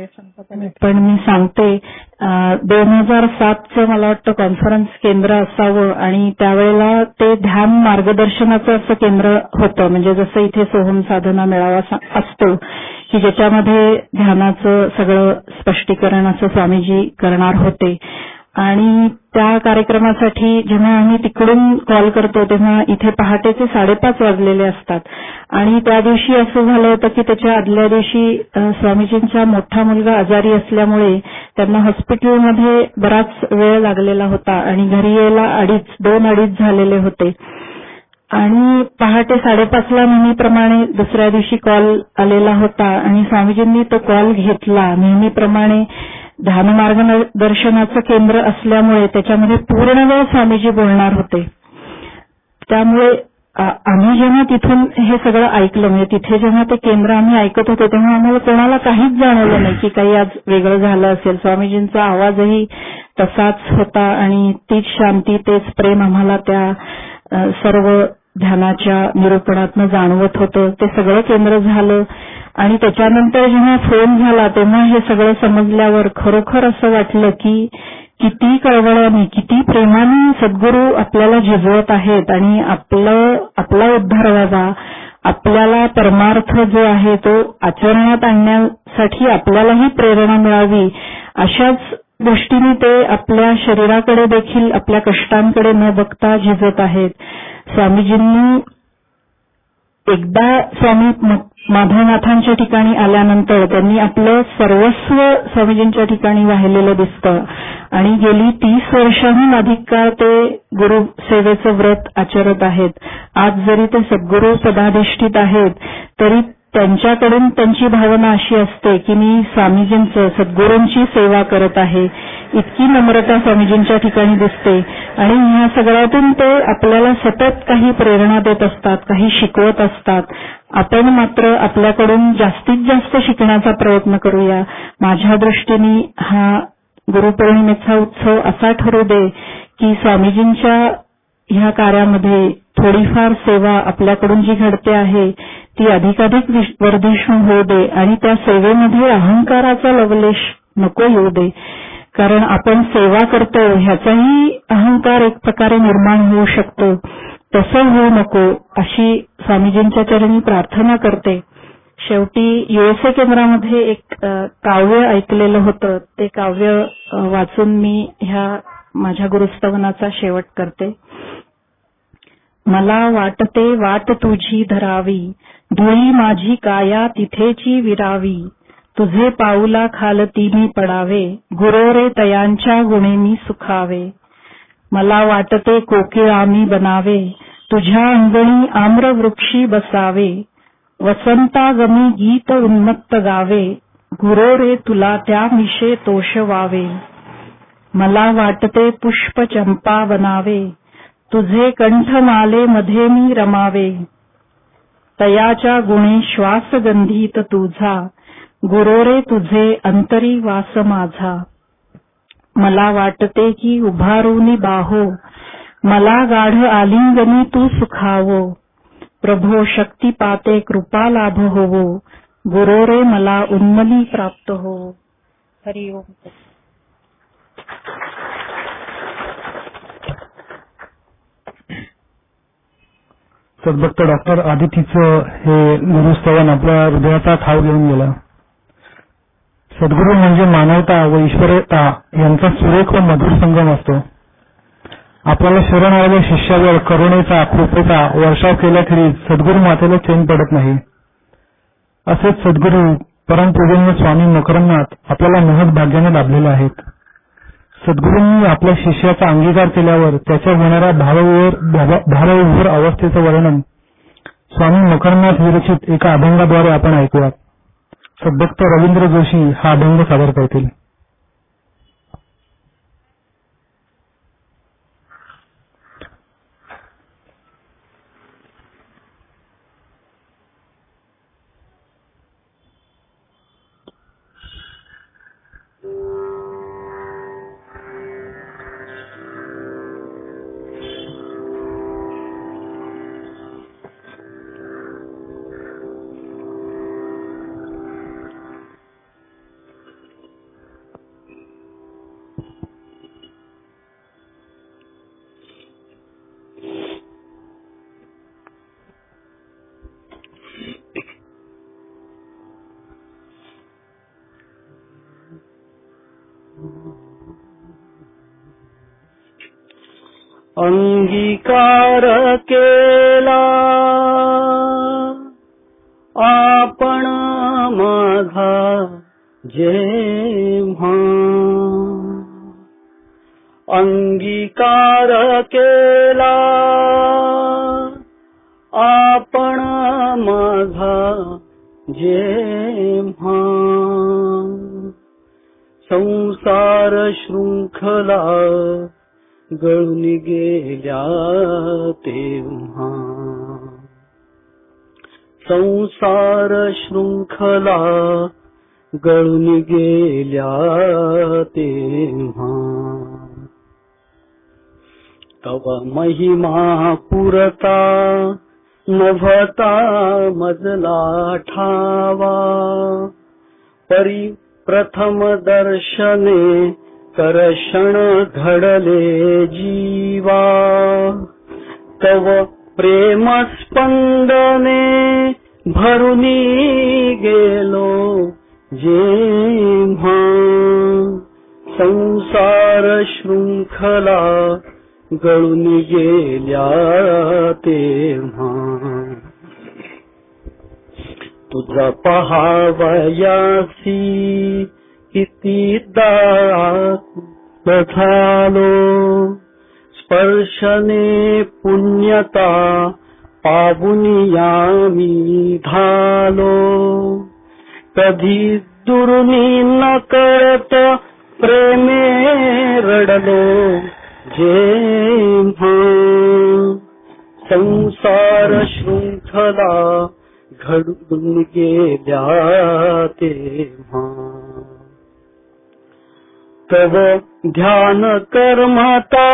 पण मी सांगते. 2007चं मला वाटतं कॉन्फरन्स केंद्र असावं आणि त्यावेळेला ते ध्यान मार्गदर्शनाचं असं केंद्र होतं. म्हणजे जसं इथे सोहम साधना मेळावा असतो की ज्याच्यामध्ये ध्यानाचं सगळं स्पष्टीकरण असं स्वामीजी करणार होते. आणि त्या कार्यक्रमासाठी जेव्हा आम्ही तिकडून कॉल करतो तेव्हा इथे पहाटेचे 5:30 वाजलेले असतात. आणि त्या दिवशी असं झालं होतं की त्याच्या आदल्या दिवशी स्वामीजींचा मोठा मुलगा आजारी असल्यामुळे त्यांना हॉस्पिटलमध्ये बराच वेळ लागलेला होता आणि घरी यायला 2:30 झालेले होते. आणि पहाटे 5:30ला नेहमीप्रमाणे दुसऱ्या दिवशी कॉल आलेला होता आणि स्वामीजींनी तो कॉल घेतला. नेहमीप्रमाणे ध्यान मार्गदर्शनाचं केंद्र असल्यामुळे त्याच्यामध्ये पूर्ण वेळ स्वामीजी बोलणार होते. त्यामुळे आम्ही जेव्हा तिथून हे सगळं ऐकलं म्हणजे तिथे जेव्हा ते केंद्र आम्ही ऐकत होतो तेव्हा आम्हाला कोणाला काहीच जाणवलं नाही की काही आज वेगळं झालं असेल. स्वामीजींचा आवाजही तसाच होता आणि तीच शांती तेच प्रेम आम्हाला त्या सर्व ध्यानाच्या निरूपणातनं जाणवत होतं. ते सगळं केंद्र झालं आणि त्याच्यानंतर जेव्हा फोन झाला तेव्हा हे सगळं समजल्यावर खरोखर असं वाटलं की किती कळवळ्याने किती प्रेमाने सद्गुरू आपल्याला झिजवत आहेत आणि आपला उद्धार व्हावा, आपल्याला परमार्थ जो आहे तो आचरणात आणण्यासाठी आपल्यालाही प्रेरणा मिळावी अशाच दृष्टीने ते आपल्या शरीराकडे देखील आपल्या कष्टांकडे न बघता झिजत आहेत. स्वामीजींनी एकदा स्वामी माधवनाथांच्या ठिकाणी आल्यानंतर त्यांनी आपलं सर्वस्व स्वामीजींच्या ठिकाणी वाहिलेलं दिसतं आणि गेली 30 वर्षांहून अधिक काळ ते गुरु सेवेचं व्रत आचरत आहेत. आज जरी ते सद्गुरू पदाधिष्ठित आहेत तरी त्यांच्याकडून त्यांची भावना अशी असते की मी स्वामीजींचं सद्गुरूंची सेवा करत आहे. इतकी नम्रता स्वामीजींच्या ठिकाणी दिसते आणि ह्या सगळ्यातून ते आपल्याला सतत काही प्रेरणा देत असतात, काही शिकवत असतात. आपण मात्र आपल्याकडून जास्तीत जास्त शिकण्याचा प्रयत्न करूया. माझ्या दृष्टीने हा गुरुपौर्णिमेचा उत्सव असा ठरू दे की स्वामीजींच्या ह्या कार्यामध्ये थोडीफार सेवा आपल्याकडून जी घडते आहे ती अधिकाधिक वर्धिष्णू होऊ दे आणि त्या सेवेमध्ये अहंकाराचा लवलेश नको येऊ दे. कारण आपण सेवा करतो ह्याचाही अहंकार एक प्रकारे निर्माण होऊ शकतो. तसं होऊ नको अशी स्वामीजींच्या चरणी प्रार्थना करते. शेवटी USA केंद्रामध्ये एक काव्य ऐकलेलं होतं. ते काव्य वाचून मी ह्या माझ्या गुरुस्तवनाचा शेवट करते. मला वाटते वाट तुझी धरावी, धुळी माझी काया तिथेची विरावी. तुझे पाऊला खालती मी पडावे, गुरोरे तयांच्या गुणे मी सुखावे. मला वाटते कोकिळा मी बनावे, तुझ्या अंगणी आम्रवृक्षी बसावे. वसंतागमी गीत उन्मत्त गावे, गुरोरे तुला त्या मिशे तोषवावे. मला वाटते पुष्प चंपा बनावे, तुझे कंठमाले मध्ये मी रमावे. तयाच्या गुणे श्वास गंधीत तुझा, गुरोरे तुझे अंतरी वास माझा. मला वाटते की उभारूनी बाहो, मला गाढ आलिंगनी तू सुखावो. प्रभो शक्ती पाते कृपा लाभ होवो, गुरोरे मला उन्मली प्राप्त हो. हरि ओम. सद्भक्त डॉक्टर आदितीचं हे गुरुस्तवन आपल्या हृदयाचा ठाव घेऊन गेलं. सद्गुरू म्हणजे मानवता व ईश्वरता यांचा सुरेख व मधुर संगम असतो. आपल्याला शरण आलेल्या शिष्यावर करुणेचा कृपेचा वर्षाव केल्याखेरीज सद्गुरू मातेला चैन पडत नाही. असेच सद्गुरू परमपूजनीय स्वामी मकरंदनाथ आपल्याला महत् भाग्याने लाभलेले आहेत. सद्गुरूंनी आपल्या शिष्याचा अंगीकार केल्यावर त्याच्या होणाऱ्या भावविभोर अवस्थेचं वर्णन स्वामी मकरंदनाथ विरचित एका अभंगाद्वारे आपण ऐकूयात. सद्भक्त रवींद्र जोशी हा अभंग सादर करतील. अंगीकार केला आपण माझा जेव्हा, अंगीकार केला आपण माझा जेव्हा. संसार शृंखला गळून गेल्या तेव्हा, संसार शृंखला गळून गेल्या तेव्हा. तव महिमा पुरता नभता मजला ठावा. परी प्रथम दर्शने करशण घडले जीवा. तव प्रेम स्पंदने भरुनी गेलो जेव्हा. संसार शृंखला गळून गेल्या तेव्हा. तुझ तुझ पहावयासी कितीदा झालो, स्पर्शने पुण्यता पावुनिया मी धालो. कधी दुर्नी न कळत प्रेमे रडलो जेव्हा, संसार शृंखला घडून गेल्या तेव्हा. तव ध्यान कर्मता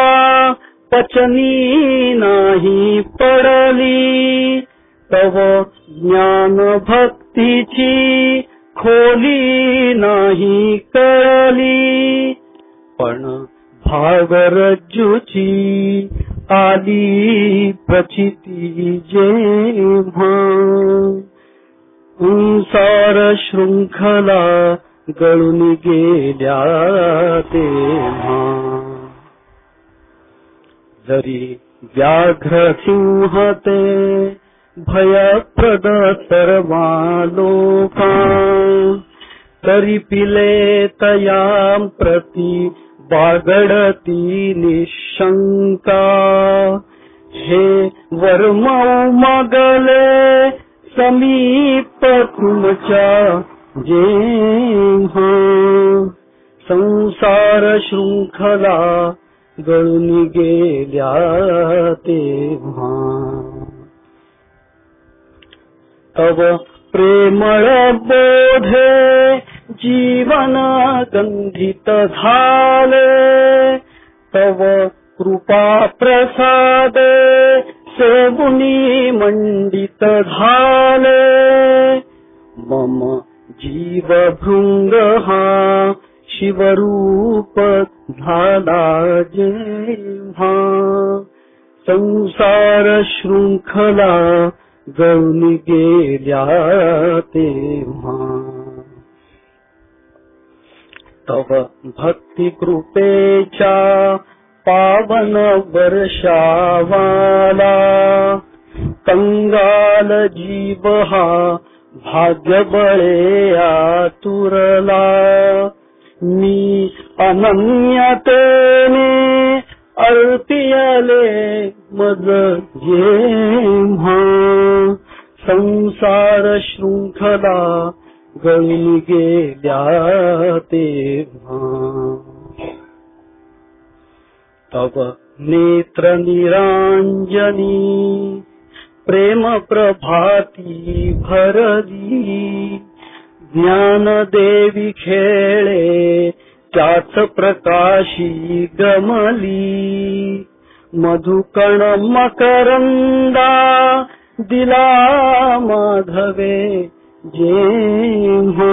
पचनी नाही पडली, तव ज्ञान भक्तीची खोली नाही कळली. पण भागरज्जूची आली प्रचिती जेव्हा, संसार शृंखला गळून गेल्या तेव्हा. जरी व्याघ्र सिंह ते भयप्रद सर्वा लोका, तरी पिले तयां प्रति बागडती निशंका. हे वर्म उमगले समीप तुमच्या जेव्हा, संसार शृंखला गळून गेल्या तेव्हा. तव प्रेमळ बोधे जीवन गंधित झाले, तव कृपा प्रसादे सेवुनी मंडित झाले. मम जीव भृंग हा शिवरूप झाला जेव्हा, संसार शृंखला गळून गेल्या तेव्हा. तव भक्ती कृपेच्या पावन वर्षावाला, कंगाल जीव हा भाग्यबळे आतुरला. मी अनन्यतेने अर्पियले मज जेव्हा, संसार शृंखला गळून गेल्या तेव्हा. तव नेत्र निरांजनी प्रेम प्रभाती भरली, ज्ञान देवी खेळे त्याच प्रकाशी गमली. मधुकण मकरंदा दिला माधवे जेव्हा,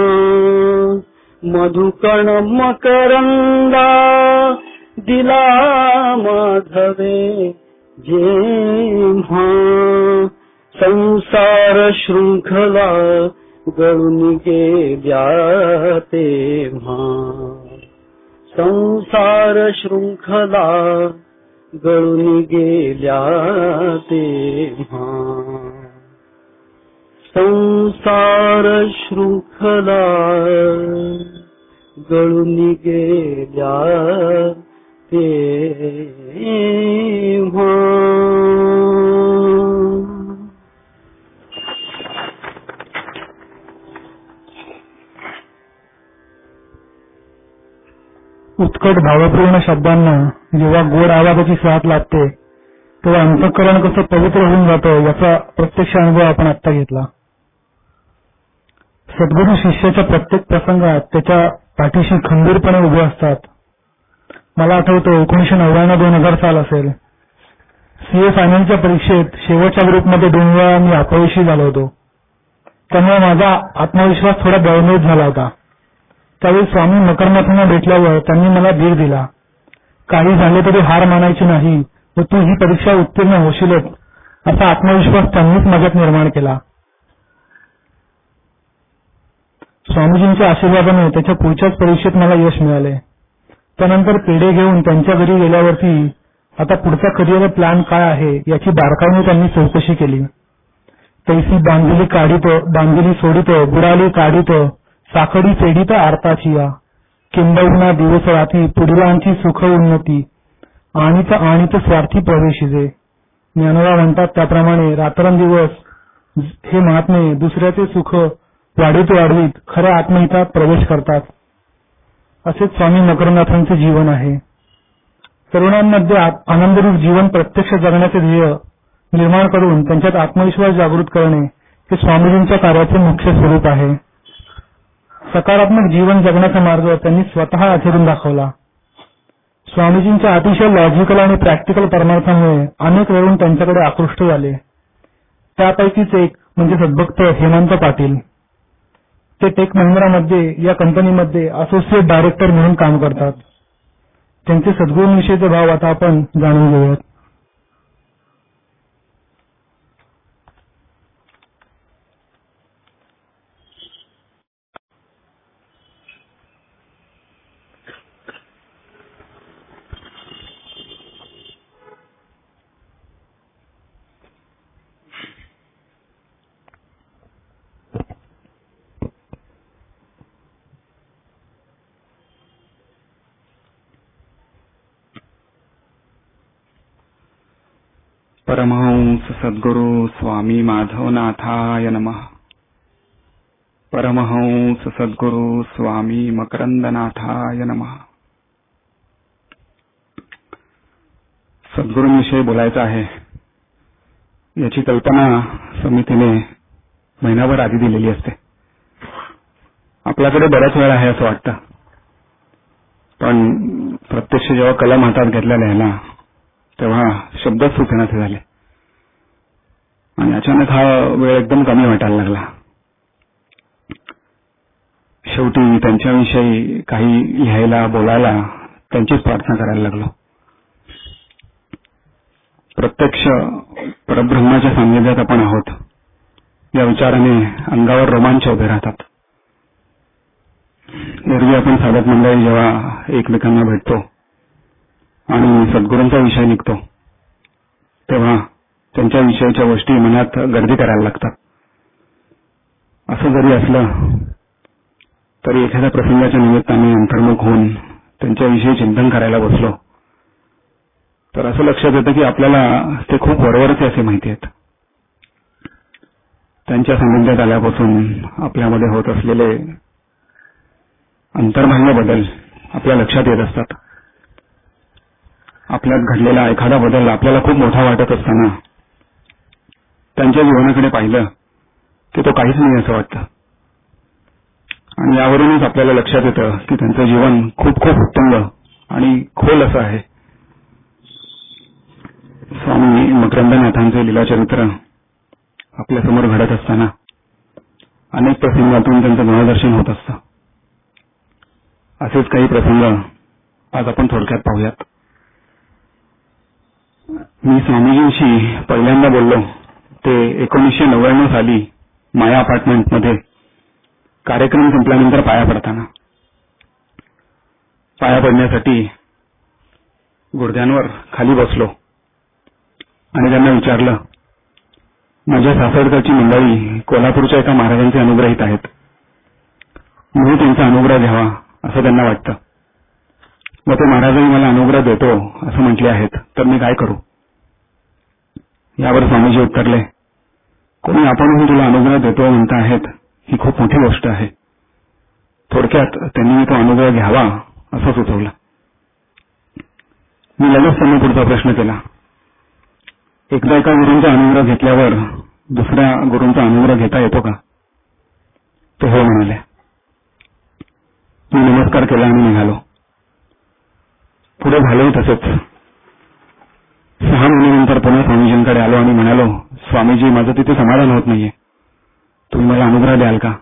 मधुकण मकरंदा दिला माधवे जेव्हा, संसार शृंखला गळून गेल्या तेव्हा. संसार शृंखला गळून गेल्या तेव्हा. संसार शृंखला गळून गेल्या तेव्हा. उत्कट भावपूर्ण शब्दांना जेव्हा गोड आवाजाची साथ लागते तेव्हा अंतःकरण कसं पवित्र होऊन जातं याचा प्रत्यक्ष अनुभव आपण आत्ता घेतला. सद्गुरू शिष्याच्या प्रत्येक प्रसंगात त्याच्या पाठीशी खंबीरपणे उभे असतात. मला आठवतं 1999-2000 साल असेल. सीए फायनलच्या परीक्षेत शेवटच्या ग्रुपमध्ये 2 वेळा मी अपयशी झालो होतो. त्यामुळे माझा आत्मविश्वास थोडा डळमळीत झाला होता. त्यावेळी स्वामी मकरनाथांना भेटल्यावर त्यांनी मला धीर दिला. काही झाले तरी हार मानायची नाही व तू ही परीक्षा उत्तीर्ण होशीलच असा आत्मविश्वास त्यांनीच माझ्यात निर्माण केला. स्वामीजींच्या आशीर्वादाने त्याच्या पुढच्याच परीक्षेत मला यश मिळाले. त्यानंतर पेढे घेऊन त्यांच्या घरी गेल्यावरती आता पुढचा करिअर प्लॅन काय आहे याची बारकाईने त्यांनी चौकशी केली. तैसी बांधिली काढीत बांधिली सोडित बुडाली काढीत साखडी फेडीत आरताचिया किंबहुना दिवस राती पुढिलांची सुख उन्नती आणीत स्वार्थी प्रवेशिजे. ज्ञानोबा म्हणतात त्याप्रमाणे रात्रंदिवस हे महात्मे दुसऱ्याचे सुख वाढवीत खऱ्या आत्महितात प्रवेश करतात. असेच स्वामी मकरंदनाथांचे जीवन आहे. तरुणांमध्ये आनंदरूप जीवन प्रत्यक्ष जगण्याचे ध्येय निर्माण करून त्यांच्यात आत्मविश्वास जागृत करणे हे स्वामीजींच्या कार्याचे मुख्य स्वरूप आहे. सकारात्मक जीवन जगण्याचा मार्ग त्यांनी स्वतः आचरून दाखवला. स्वामीजींच्या अतिशय लॉजिकल आणि प्रॅक्टिकल परमार्थामुळे अनेक तरुण त्यांच्याकडे आकृष्ट झाले. त्यापैकीच एक म्हणजे सद्भक्त हेमंत पाटील. ते टेक महिंद्रामध्ये या कंपनीमध्ये असोसिएट डायरेक्टर म्हणून काम करतात. त्यांचे सद्गुरूंविषयीचे भाव आता आपण जाणून घेऊयात. परमहंस सद्गुरु स्वामी माधवनाथाय नमः. परमहंस सद्गुरु स्वामी मकरंदनाथाय नमः. सद्गुरूंविषयी बोलायचं आहे याची कल्पना समितीने महिनाभर आधी दिलेली असते. आपल्याकडे बऱ्याच वेळ आहे असं वाटतं, पण प्रत्यक्ष जेव्हा कलम हातात घेतला लिहायला तेव्हा शब्दच सुचेनासे झाले आणि अचानक हा वेळ एकदम कमी वाटायला लागला. शेवटी त्यांच्याविषयी काही लिहायला बोलायला त्यांचीच प्रार्थना करायला लागलो. प्रत्यक्ष परब्रह्माच्या सान्निध्यात आपण आहोत या विचाराने अंगावर रोमांच उभे राहतात. एरवी आपण साधक मंडळी जेव्हा एकमेकांना भेटतो आणि सद्गुरूंचा विषय निघतो तेव्हा त्यांच्या विषयीच्या गोष्टी मनात गर्दी करायला लागतात. असं जरी असलं तरी एखाद्या प्रसंगाच्या निमित्ताने अंतर्मुख होऊन त्यांच्याविषयी चिंतन करायला बसलो तर असं लक्षात येतं की आपल्याला ते खूप वरवरचे असे माहिती आहेत. त्यांच्या सान्निध्यात आल्यापासून आपल्यामध्ये होत असलेले अंतर्बाह्य बदल आपल्या लक्षात येत असतात. आपल्यात घडलेला एखादा बदल आपल्याला खूप मोठा वाटत असताना त्यांच्या जीवनाकडे पाहिलं की तो काहीच नाही असं वाटतं आणि यावरूनच आपल्याला लक्षात येतं की त्यांचं जीवन खूप खूप उत्तुंग आणि खोल असं आहे. स्वामी मकरंदनाथांचे लीलाचरित्र आपल्यासमोर घडत असताना अनेक प्रसंगातून त्यांचं गुणदर्शन होत असतं. असेच काही प्रसंग आज आपण थोडक्यात पाहूयात. मी स्वामीजींशी पहिल्यांदा बोललो ते 1999 साली माया अपार्टमेंटमध्ये कार्यक्रम संपल्यानंतर पाया पडताना. पाया पडण्यासाठी गुडघ्यांवर खाली बसलो आणि त्यांना विचारलं, माझ्या सासरकडची मंडळी कोल्हापूरच्या एका महाराजांचे अनुग्रहित आहेत. मी त्यांचा अनुग्रह घ्यावा असं त्यांना वाटतं व ते महाराजही मला अनुग्रह देतो असं म्हटले आहेत, तर मी काय करू? यावर स्वामीजी उत्तरले, कोणी आपणहून तुला अनुग्रह देतो म्हणता आहेत ही खूप मोठी गोष्ट आहे. थोडक्यात त्यांनी तो अनुग्रह घ्यावा असं सुचवलं. मी लगेच त्यांना पुढचा प्रश्न केला, एकदा एका गुरूंचा अनुग्रह घेतल्यावर दुसऱ्या गुरूंचा अनुग्रह घेता येतो का? ते हो म्हणाले. मी नमस्कार केला आणि निघालो. पुढे झालंही तसेच. 6 महिन्यानंतर पुन्हा स्वामीजींकडे आलो आणि म्हणालो, स्वामीजी माझं तिथे समाधान होत नाहीये, तुम्ही मला अनुग्रह द्याल का?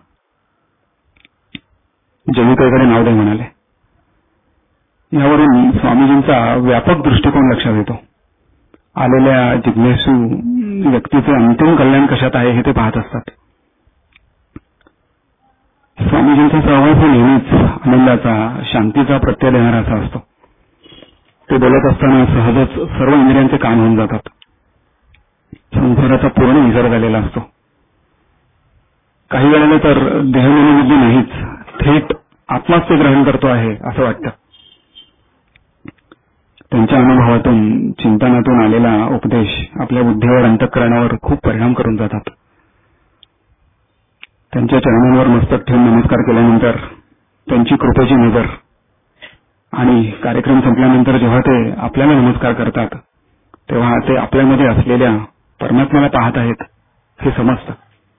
जविताईकडे नाव दे म्हणाले. यावरून स्वामीजींचा व्यापक दृष्टिकोन लक्षात येतो. आलेल्या जिज्ञासू व्यक्तीचे अंतिम कल्याण कशात आहे हे ते पाहत असतात. स्वामीजींचा सहवास नेहमीच आनंदाचा, शांतीचा प्रत्यय देणारा असा असतो. ते बोलत असताना सहजच सर्व इंद्रियांचे कान होऊन जातात. संसाराचा पूर्ण विसर झालेला असतो. काही वेळेला तर देहमनोबुद्धी नाहीच, थेट आत्माच ते ग्रहण करतो आहे असं वाटतं. त्यांच्या अनुभवातून, चिंतनातून आलेला उपदेश आपल्या बुद्धीवर, अंतःकरणावर खूप परिणाम करून जातात. त्यांच्या चरणांवर मस्तक ठेवून नमस्कार केल्यानंतर त्यांची कृपेची नजर आणि कार्यक्रम संपल्यानंतर जेव्हा ते आपल्याला नमस्कार करतात तेव्हा ते आपल्यामध्ये असलेल्या परमात्म्याला पाहत आहेत हे समजतं.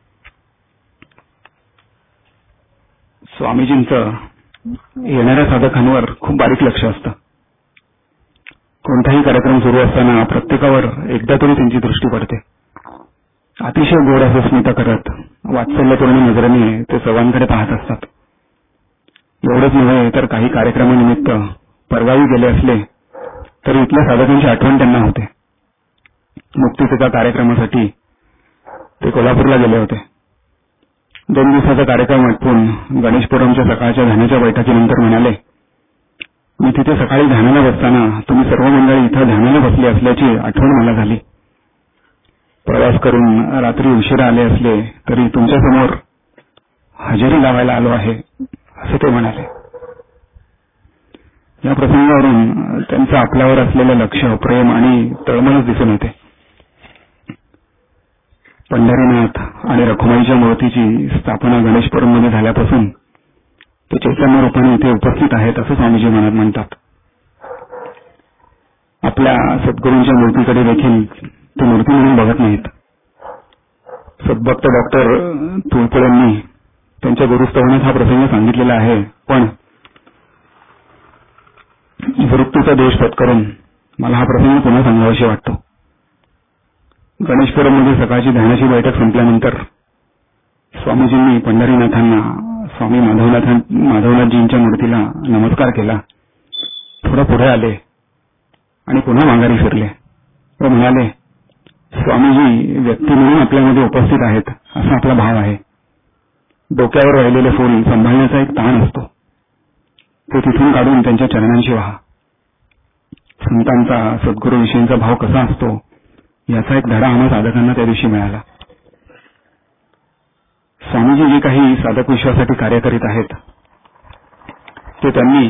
स्वामीजींचं येणाऱ्या साधकांवर खूप बारीक लक्ष असतं. कोणताही कार्यक्रम सुरू असताना प्रत्येकावर एकदा तरी त्यांची दृष्टी पडते. अतिशय गोड असं स्मित करत वात्सल्यपूर्ण नजरेने ते सर्वांकडे पाहत असतात. एवढंच नव्हे तर काही कार्यक्रमानिमित्त परगावी गेले असले तर इथल्या साधकांची आठवण त्यांना होते. मुक्तीच्या कार्यक्रमासाठी ते कोल्हापूरला गेले होते. 2 दिवसाचा कार्यक्रम आटपून गणेशपुरमच्या सकाळच्या ध्यानाच्या बैठकीनंतर म्हणाले, मी तिथे सकाळी ध्यानाला बसताना तुम्ही सर्व मंडळी इथं ध्यानाला बसली असल्याची आठवण मला झाली. प्रवास करून रात्री उशिरा आले असले तरी तुमच्यासमोर हजेरी लावायला आलो आहे असं ते म्हणाले. या प्रसंगावरून त्यांचं आपल्यावर असलेलं लक्ष, प्रेम आणि तळमळच दिसून येते. पंढरीनाथ आणि रखुमाईच्या मूर्तीची स्थापना गणेशपुरममध्ये झाल्यापासून ते चैतन्य रूपाने इथे उपस्थित आहेत असं स्वामीजी मनात म्हणतात. आपल्या सद्गुरूंच्या मूर्तीकडे देखील ते मूर्ती म्हणून बघत नाहीत. सद्भक्त डॉक्टर तुळपुळेंनी त्यांच्या गुरुस्तवनात हा प्रसंग सांगितलेला आहे, पण वृत्तीचा दोष पत्करून मला हा प्रसंग पुन्हा सांगावाशी वाटतो. गणेशपुरममध्ये सकाळची ध्यानाची बैठक संपल्यानंतर स्वामीजींनी पंढरीनाथांना, स्वामी माधवनाथजींच्या मूर्तीला नमस्कार केला. थोडं पुढे आले आणि पुन्हा माघारी फिरले व म्हणाले, स्वामीजी व्यक्ती म्हणून आपल्यामध्ये उपस्थित आहेत असा आपला भाव आहे. डोक्यावर राहिलेले फूल सांभाळण्याचा एक ताण असतो, ते तिथून काढून त्यांच्या चरणांशी वाहा. संतांचा, सद्गुरूविषयींचा भाव कसा असतो याचा एक धडा आम्हा साधकांना त्या दिवशी मिळाला. स्वामीजी जे काही साधक विश्वासाठी कार्य करीत आहेत ते त्यांनी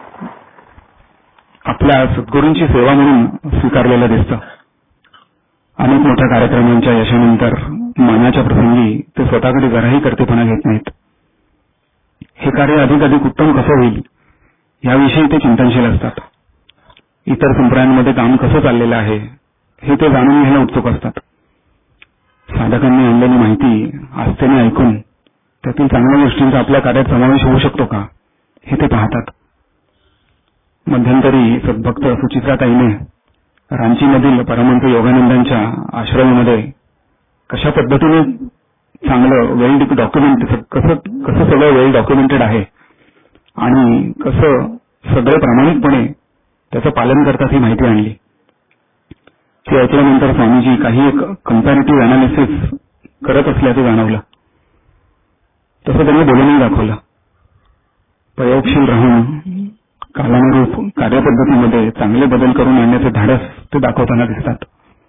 आपल्या सद्गुरूंची सेवा म्हणून स्वीकारलेलं दिसतं. अनेक मोठ्या कार्यक्रमांच्या यशानंतर मानाच्या प्रसंगी ते स्वतःकडे जराही कर्तेपणा घेत नाहीत. हे कार्य अधिकाधिक उत्तम कसं होईल याविषयी ते चिंतनशील असतात. इतर संप्रदायांमध्ये काम कसं चाललेलं आहे हे ते जाणून घ्यायला उत्सुक असतात. साधकांनी आणलेली माहिती आस्थेने ऐकून त्यातील चांगल्या गोष्टींचा आपल्या कार्यात समावेश होऊ शकतो का हे ते पाहतात. मध्यंतरी सद्भक्त सुचित्राताईने रांचीमधील परमहंस योगानंदांच्या आश्रमामध्ये कशा पद्धतीने चांगलं वेल कसं सगळं वेल डॉक्युमेंटेड आहे आणि कसं सगळे प्रामाणिकपणे त्याचं पालन करतात ही माहिती आणली. ते ऐकल्यानंतर स्वामीजी काही एक कंपॅरेटिव्ह अनालिसिस करत असल्याचं जाणवलं. तसं त्यांनी बोलूनही दाखवलं. प्रयोगशील राहून कालानुरूप कार्यपद्धतीमध्ये चांगले बदल करून आणण्याचे धाडस ते दाखवताना दिसतात.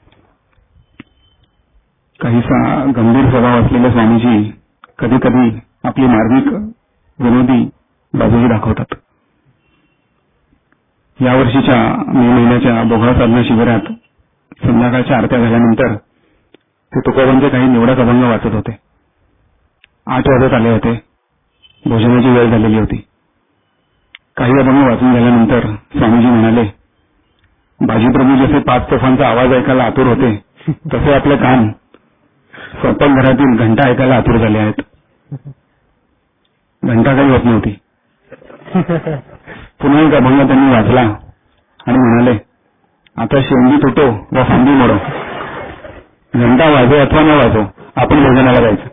काहीसा गंभीर स्वभाव असलेले स्वामीजी कधी कधी आपली मार्मिक विनोदी बाजूही दाखवतात. यावर्षीच्या मे महिन्याच्या बोघा साधना शिबिरात संध्याकाळच्या आरत्या झाल्यानंतर ते तुकोबांचे काही निवडक अभंग वाचत होते. 8 वाजत आले होते. भोजनाची वेळ झालेली होती. काही अभंग वाचून झाल्यानंतर स्वामीजी म्हणाले, बाजीप्रभू जसे 5 तोफांचा आवाज ऐकायला आतुर होते तसे आपले कान स्वयंपाकघरातील घंटा ऐकायला आतुर झाले आहेत. घंटा काही होत नव्हती. पुन्हा एक अभंग त्यांनी वाचला आणि म्हणाले, आता शेंडी तुटो व फांदी मोडो, घंटा वाजो अथवा न वाजो, आपण भोजनाला जायचं.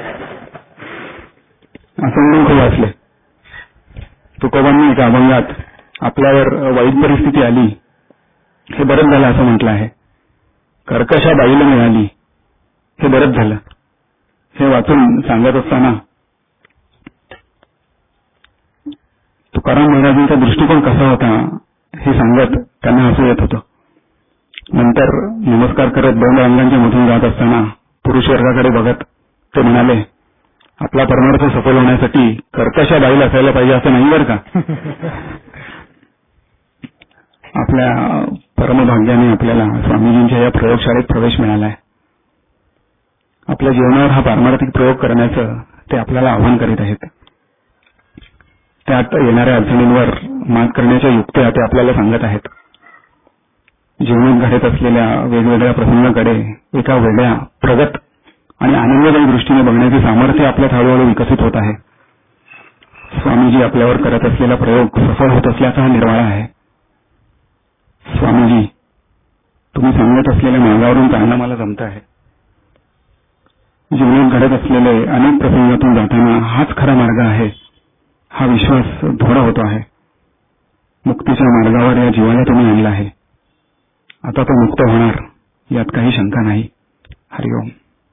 असं म्हणून खूप वाचले. तुकोबांनी एका अभंगात आपल्यावर वाईट परिस्थिती आली हे बरंच झालं असं म्हटलं आहे. कर्कशा बाईला मिळाली हे बरंच झालं. हे वाचून सांगत असताना तुकाराम महाराजांचा दृष्टिकोन कसा होता हे सांगत त्यांना हसू येत होतं. नंतर नमस्कार करत 2 अंगांच्या मधून जात असताना पुरुष वर्गाकडे बघत ते म्हणाले, आपला परमार्थ सफल होण्यासाठी कर्कशा बाईल असायला पाहिजे असं नाही बरं का. आपल्या परमभाग्याने आपल्याला स्वामीजींच्या या प्रयोगशाळेत प्रवेश मिळाला आहे. आपल्या जीवनावर हा पारमार्थिक प्रयोग करण्याचं ते आपल्याला आव्हान करीत आहेत. त्यात येणाऱ्या अडचणींवर मात करण्याच्या युक्त्या ते आपल्याला सांगत आहेत. जीवनात घडत असलेल्या वेगवेगळ्या प्रसंगाकडे एका वेगळ्या प्रगत आणि आनंददायी दृष्टीने बघण्याचे सामर्थ्य आपल्यात हळूहळू विकसित होत आहे. स्वामीजी आपल्यावर करत असलेला प्रयोग सफल होत असल्याचा हा निर्वाळा आहे. स्वामीजी, तुम्ही सांगत असलेल्या मार्गावरून चालणं मला जमत आहे. जीवनात घडत असलेले अनेक प्रसंगातून जाताना हाच खरा मार्ग आहे हा विश्वास दृढ होतो आहे. मुक्तीच्या मार्गावर या जीवाला तुम्ही आणला आहे. आता तो मुक्त होणार यात काही शंका नाही. हरिओम.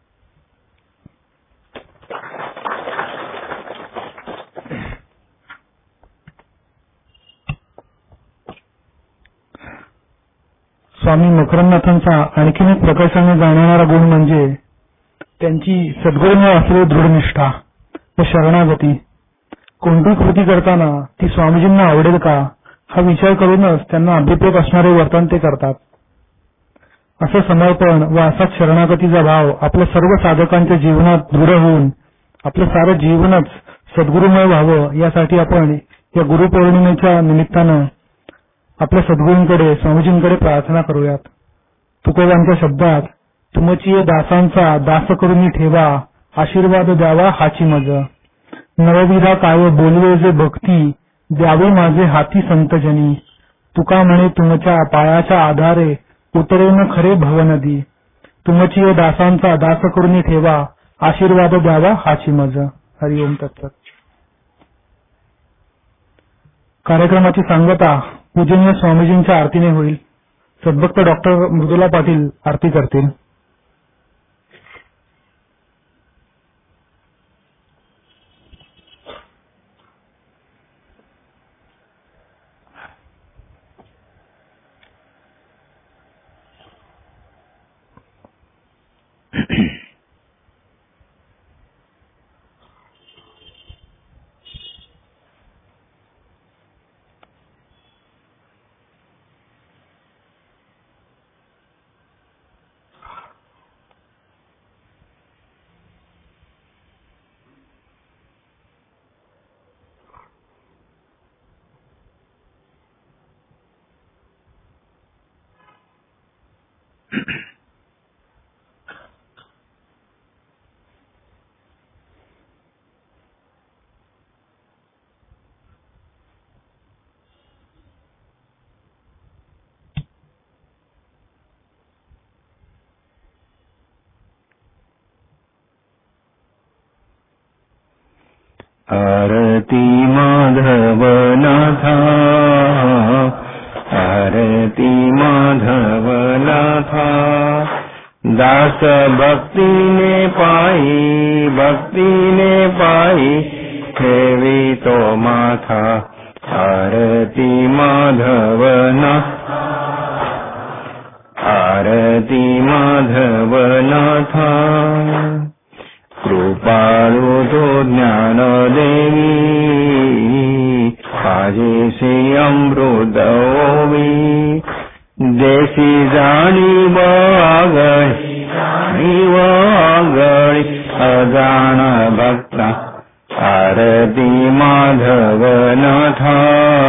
स्वामी मकरंदनाथांचा आणखीन एक प्रकर्षाने जाणवणारा गुण म्हणजे त्यांची सद्गुरूंवर असलेली दृढनिष्ठा व शरणागती. कोणती कृती करताना ती स्वामीजींना आवडेल का हा विचार करूनच त्यांना अभिप्रेत असणारे वर्तन ते करतात. असं समर्पण व असाच शरणागतीचा भाव आपल्या सर्व साधकांच्या जीवनात दृढ होऊन आपलं सारं जीवनच सद्गुरूमय व्हावं यासाठी आपण या गुरुपौर्णिमेच्या निमित्तानं आपल्या सद्गुरूंकडे स्वामीजींकडे प्रार्थना करूयात. तुकोबांच्या शब्दात तुमची दासांचा दास करून ठेवा आशीर्वाद द्यावा हाची मज. नवविधा काय बोलवे जे भक्ती द्यावे माझे हाती संतजनी. तुका म्हणे तुमच्या पायाच्या आधारे उतरेन खरे भवनदी. तुमची दासांचा दास करून ठेवा आशीर्वाद द्यावा हाची मज. हरिओम तत्सत. कार्यक्रमाची सांगता पूजनीय स्वामीजींच्या आरतीने होईल. सद्भक्त डॉक्टर मृदुला पाटील आरती करतील. आरती माधवनाथा, आरती माधवनाथा. दास भक्तीने पायी ठेवी तो माथा. आरती माधवनाथा, आरती माधवनाथा. कृपाळु तो ज्ञान देवी पाजेसे अमृत ओवी. देशी जाणीव आगळी अजाण भक्ता. आरती माधवनाथा,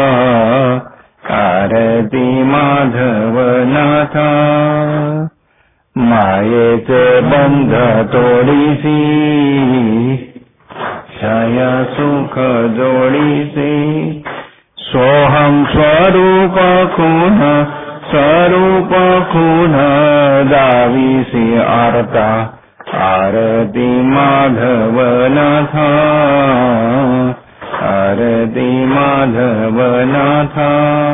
आरती माधवनाथा. मायेचे बंध तोडीसी क्षय सुख जोडीसी. सोहम स्वरूप खून दावीसी आरता. आरती माधवनाथा, आरती माधवनाथा.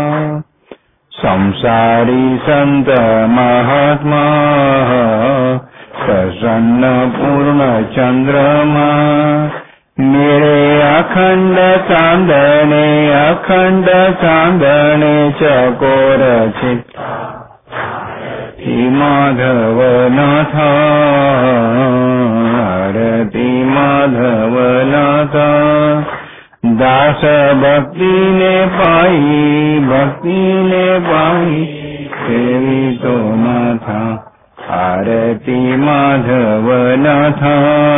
संसारी संत महात्मा प्रसन्न पूर्ण चंद्रमा. मेरे अखंड चांदणे चकोर चित्त. माधवनाथा आरती माधवनाथा दास भक्तिने पाई सेवी तो नाथा आरती माधवनाथा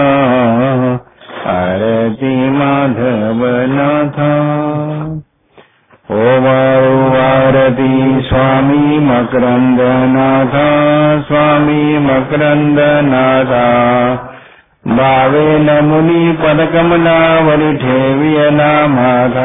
आरती माधवनाथा आरती स्वामी मकरंदनाथा स्वामी मकरंदनाथा भावेन मुनि पदकमलावली ठेवियना माथा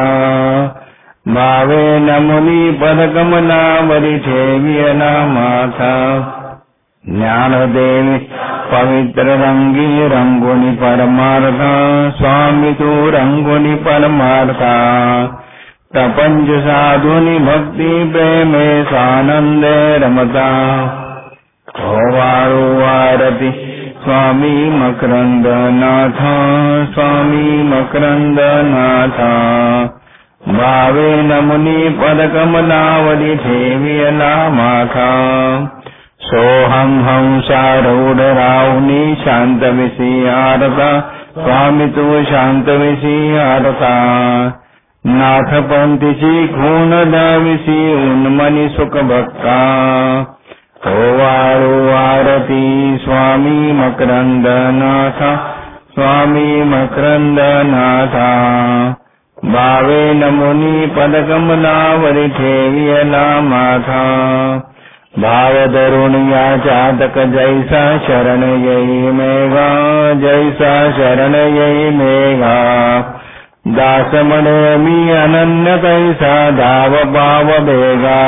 भावेन मुनि पदकमलावली ठेवियना माथा ज्ञानदेवी पवित्र रंगी रंगुनि परमार्था स्वामी तू रंगुनि परमार्था प्रपंच साधुनि भक्ति प्रेमे सानंदे रमता आरती स्वामी मकरंदनाथा स्वामी मकरंदनाथा भावेन मुनि पदकमलावली ठेवियना माथा सोहं हंसारूढराहुनि शान्तविषयारता स्वामी तू शान्तविषयारता नाथ पंथीची खून दाविसी उन्मनी सुख भक्ता आरती स्वामी मकरंदनाथा स्वामी मकरंदनाथा भावेन मुनि पदकमलावली ठेवियना माथा भावधरुणिया चातक जैसा शरण यही मेघा जैसा शरण यही मेघा दास मणे मी अनन्य कैसा धाव पाव बेगा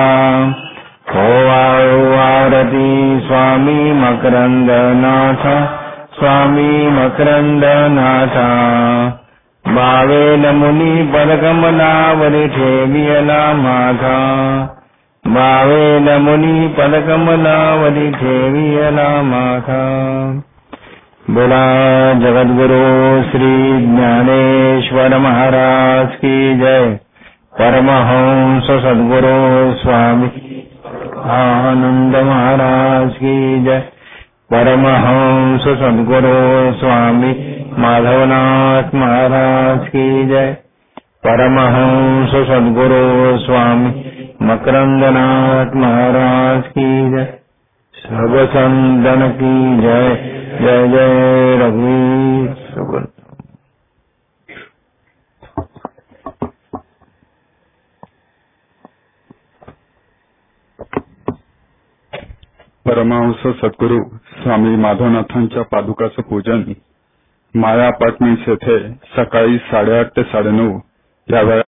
आरती स्वामी मकरंदनाथा स्वामी मकरंदनाथा भावेन मुनि पदकमलावली ठेवियना माथा भावेन मुनि पदकमलावली ठेवियना माथा बोला जगद्गुरु श्री ज्ञानेश्वर महाराज की जय। परमहंस सद्गुरु स्वामी आनंद महाराज की जय। परमहंस सद्गुरु स्वामी माधवनाथ महाराज की जय। परमहंस सद्गुरु स्वामी मकरंदनाथ महाराज की जय। सब संतन की जय। जय जय रघुवीर सुगुण। परमहंस सद्गुरू स्वामी माधवनाथांच्या पादुकाचं पूजन माया अपार्टमेंट्स येथे सकाळी 8:30 ते 9:30 या वेळा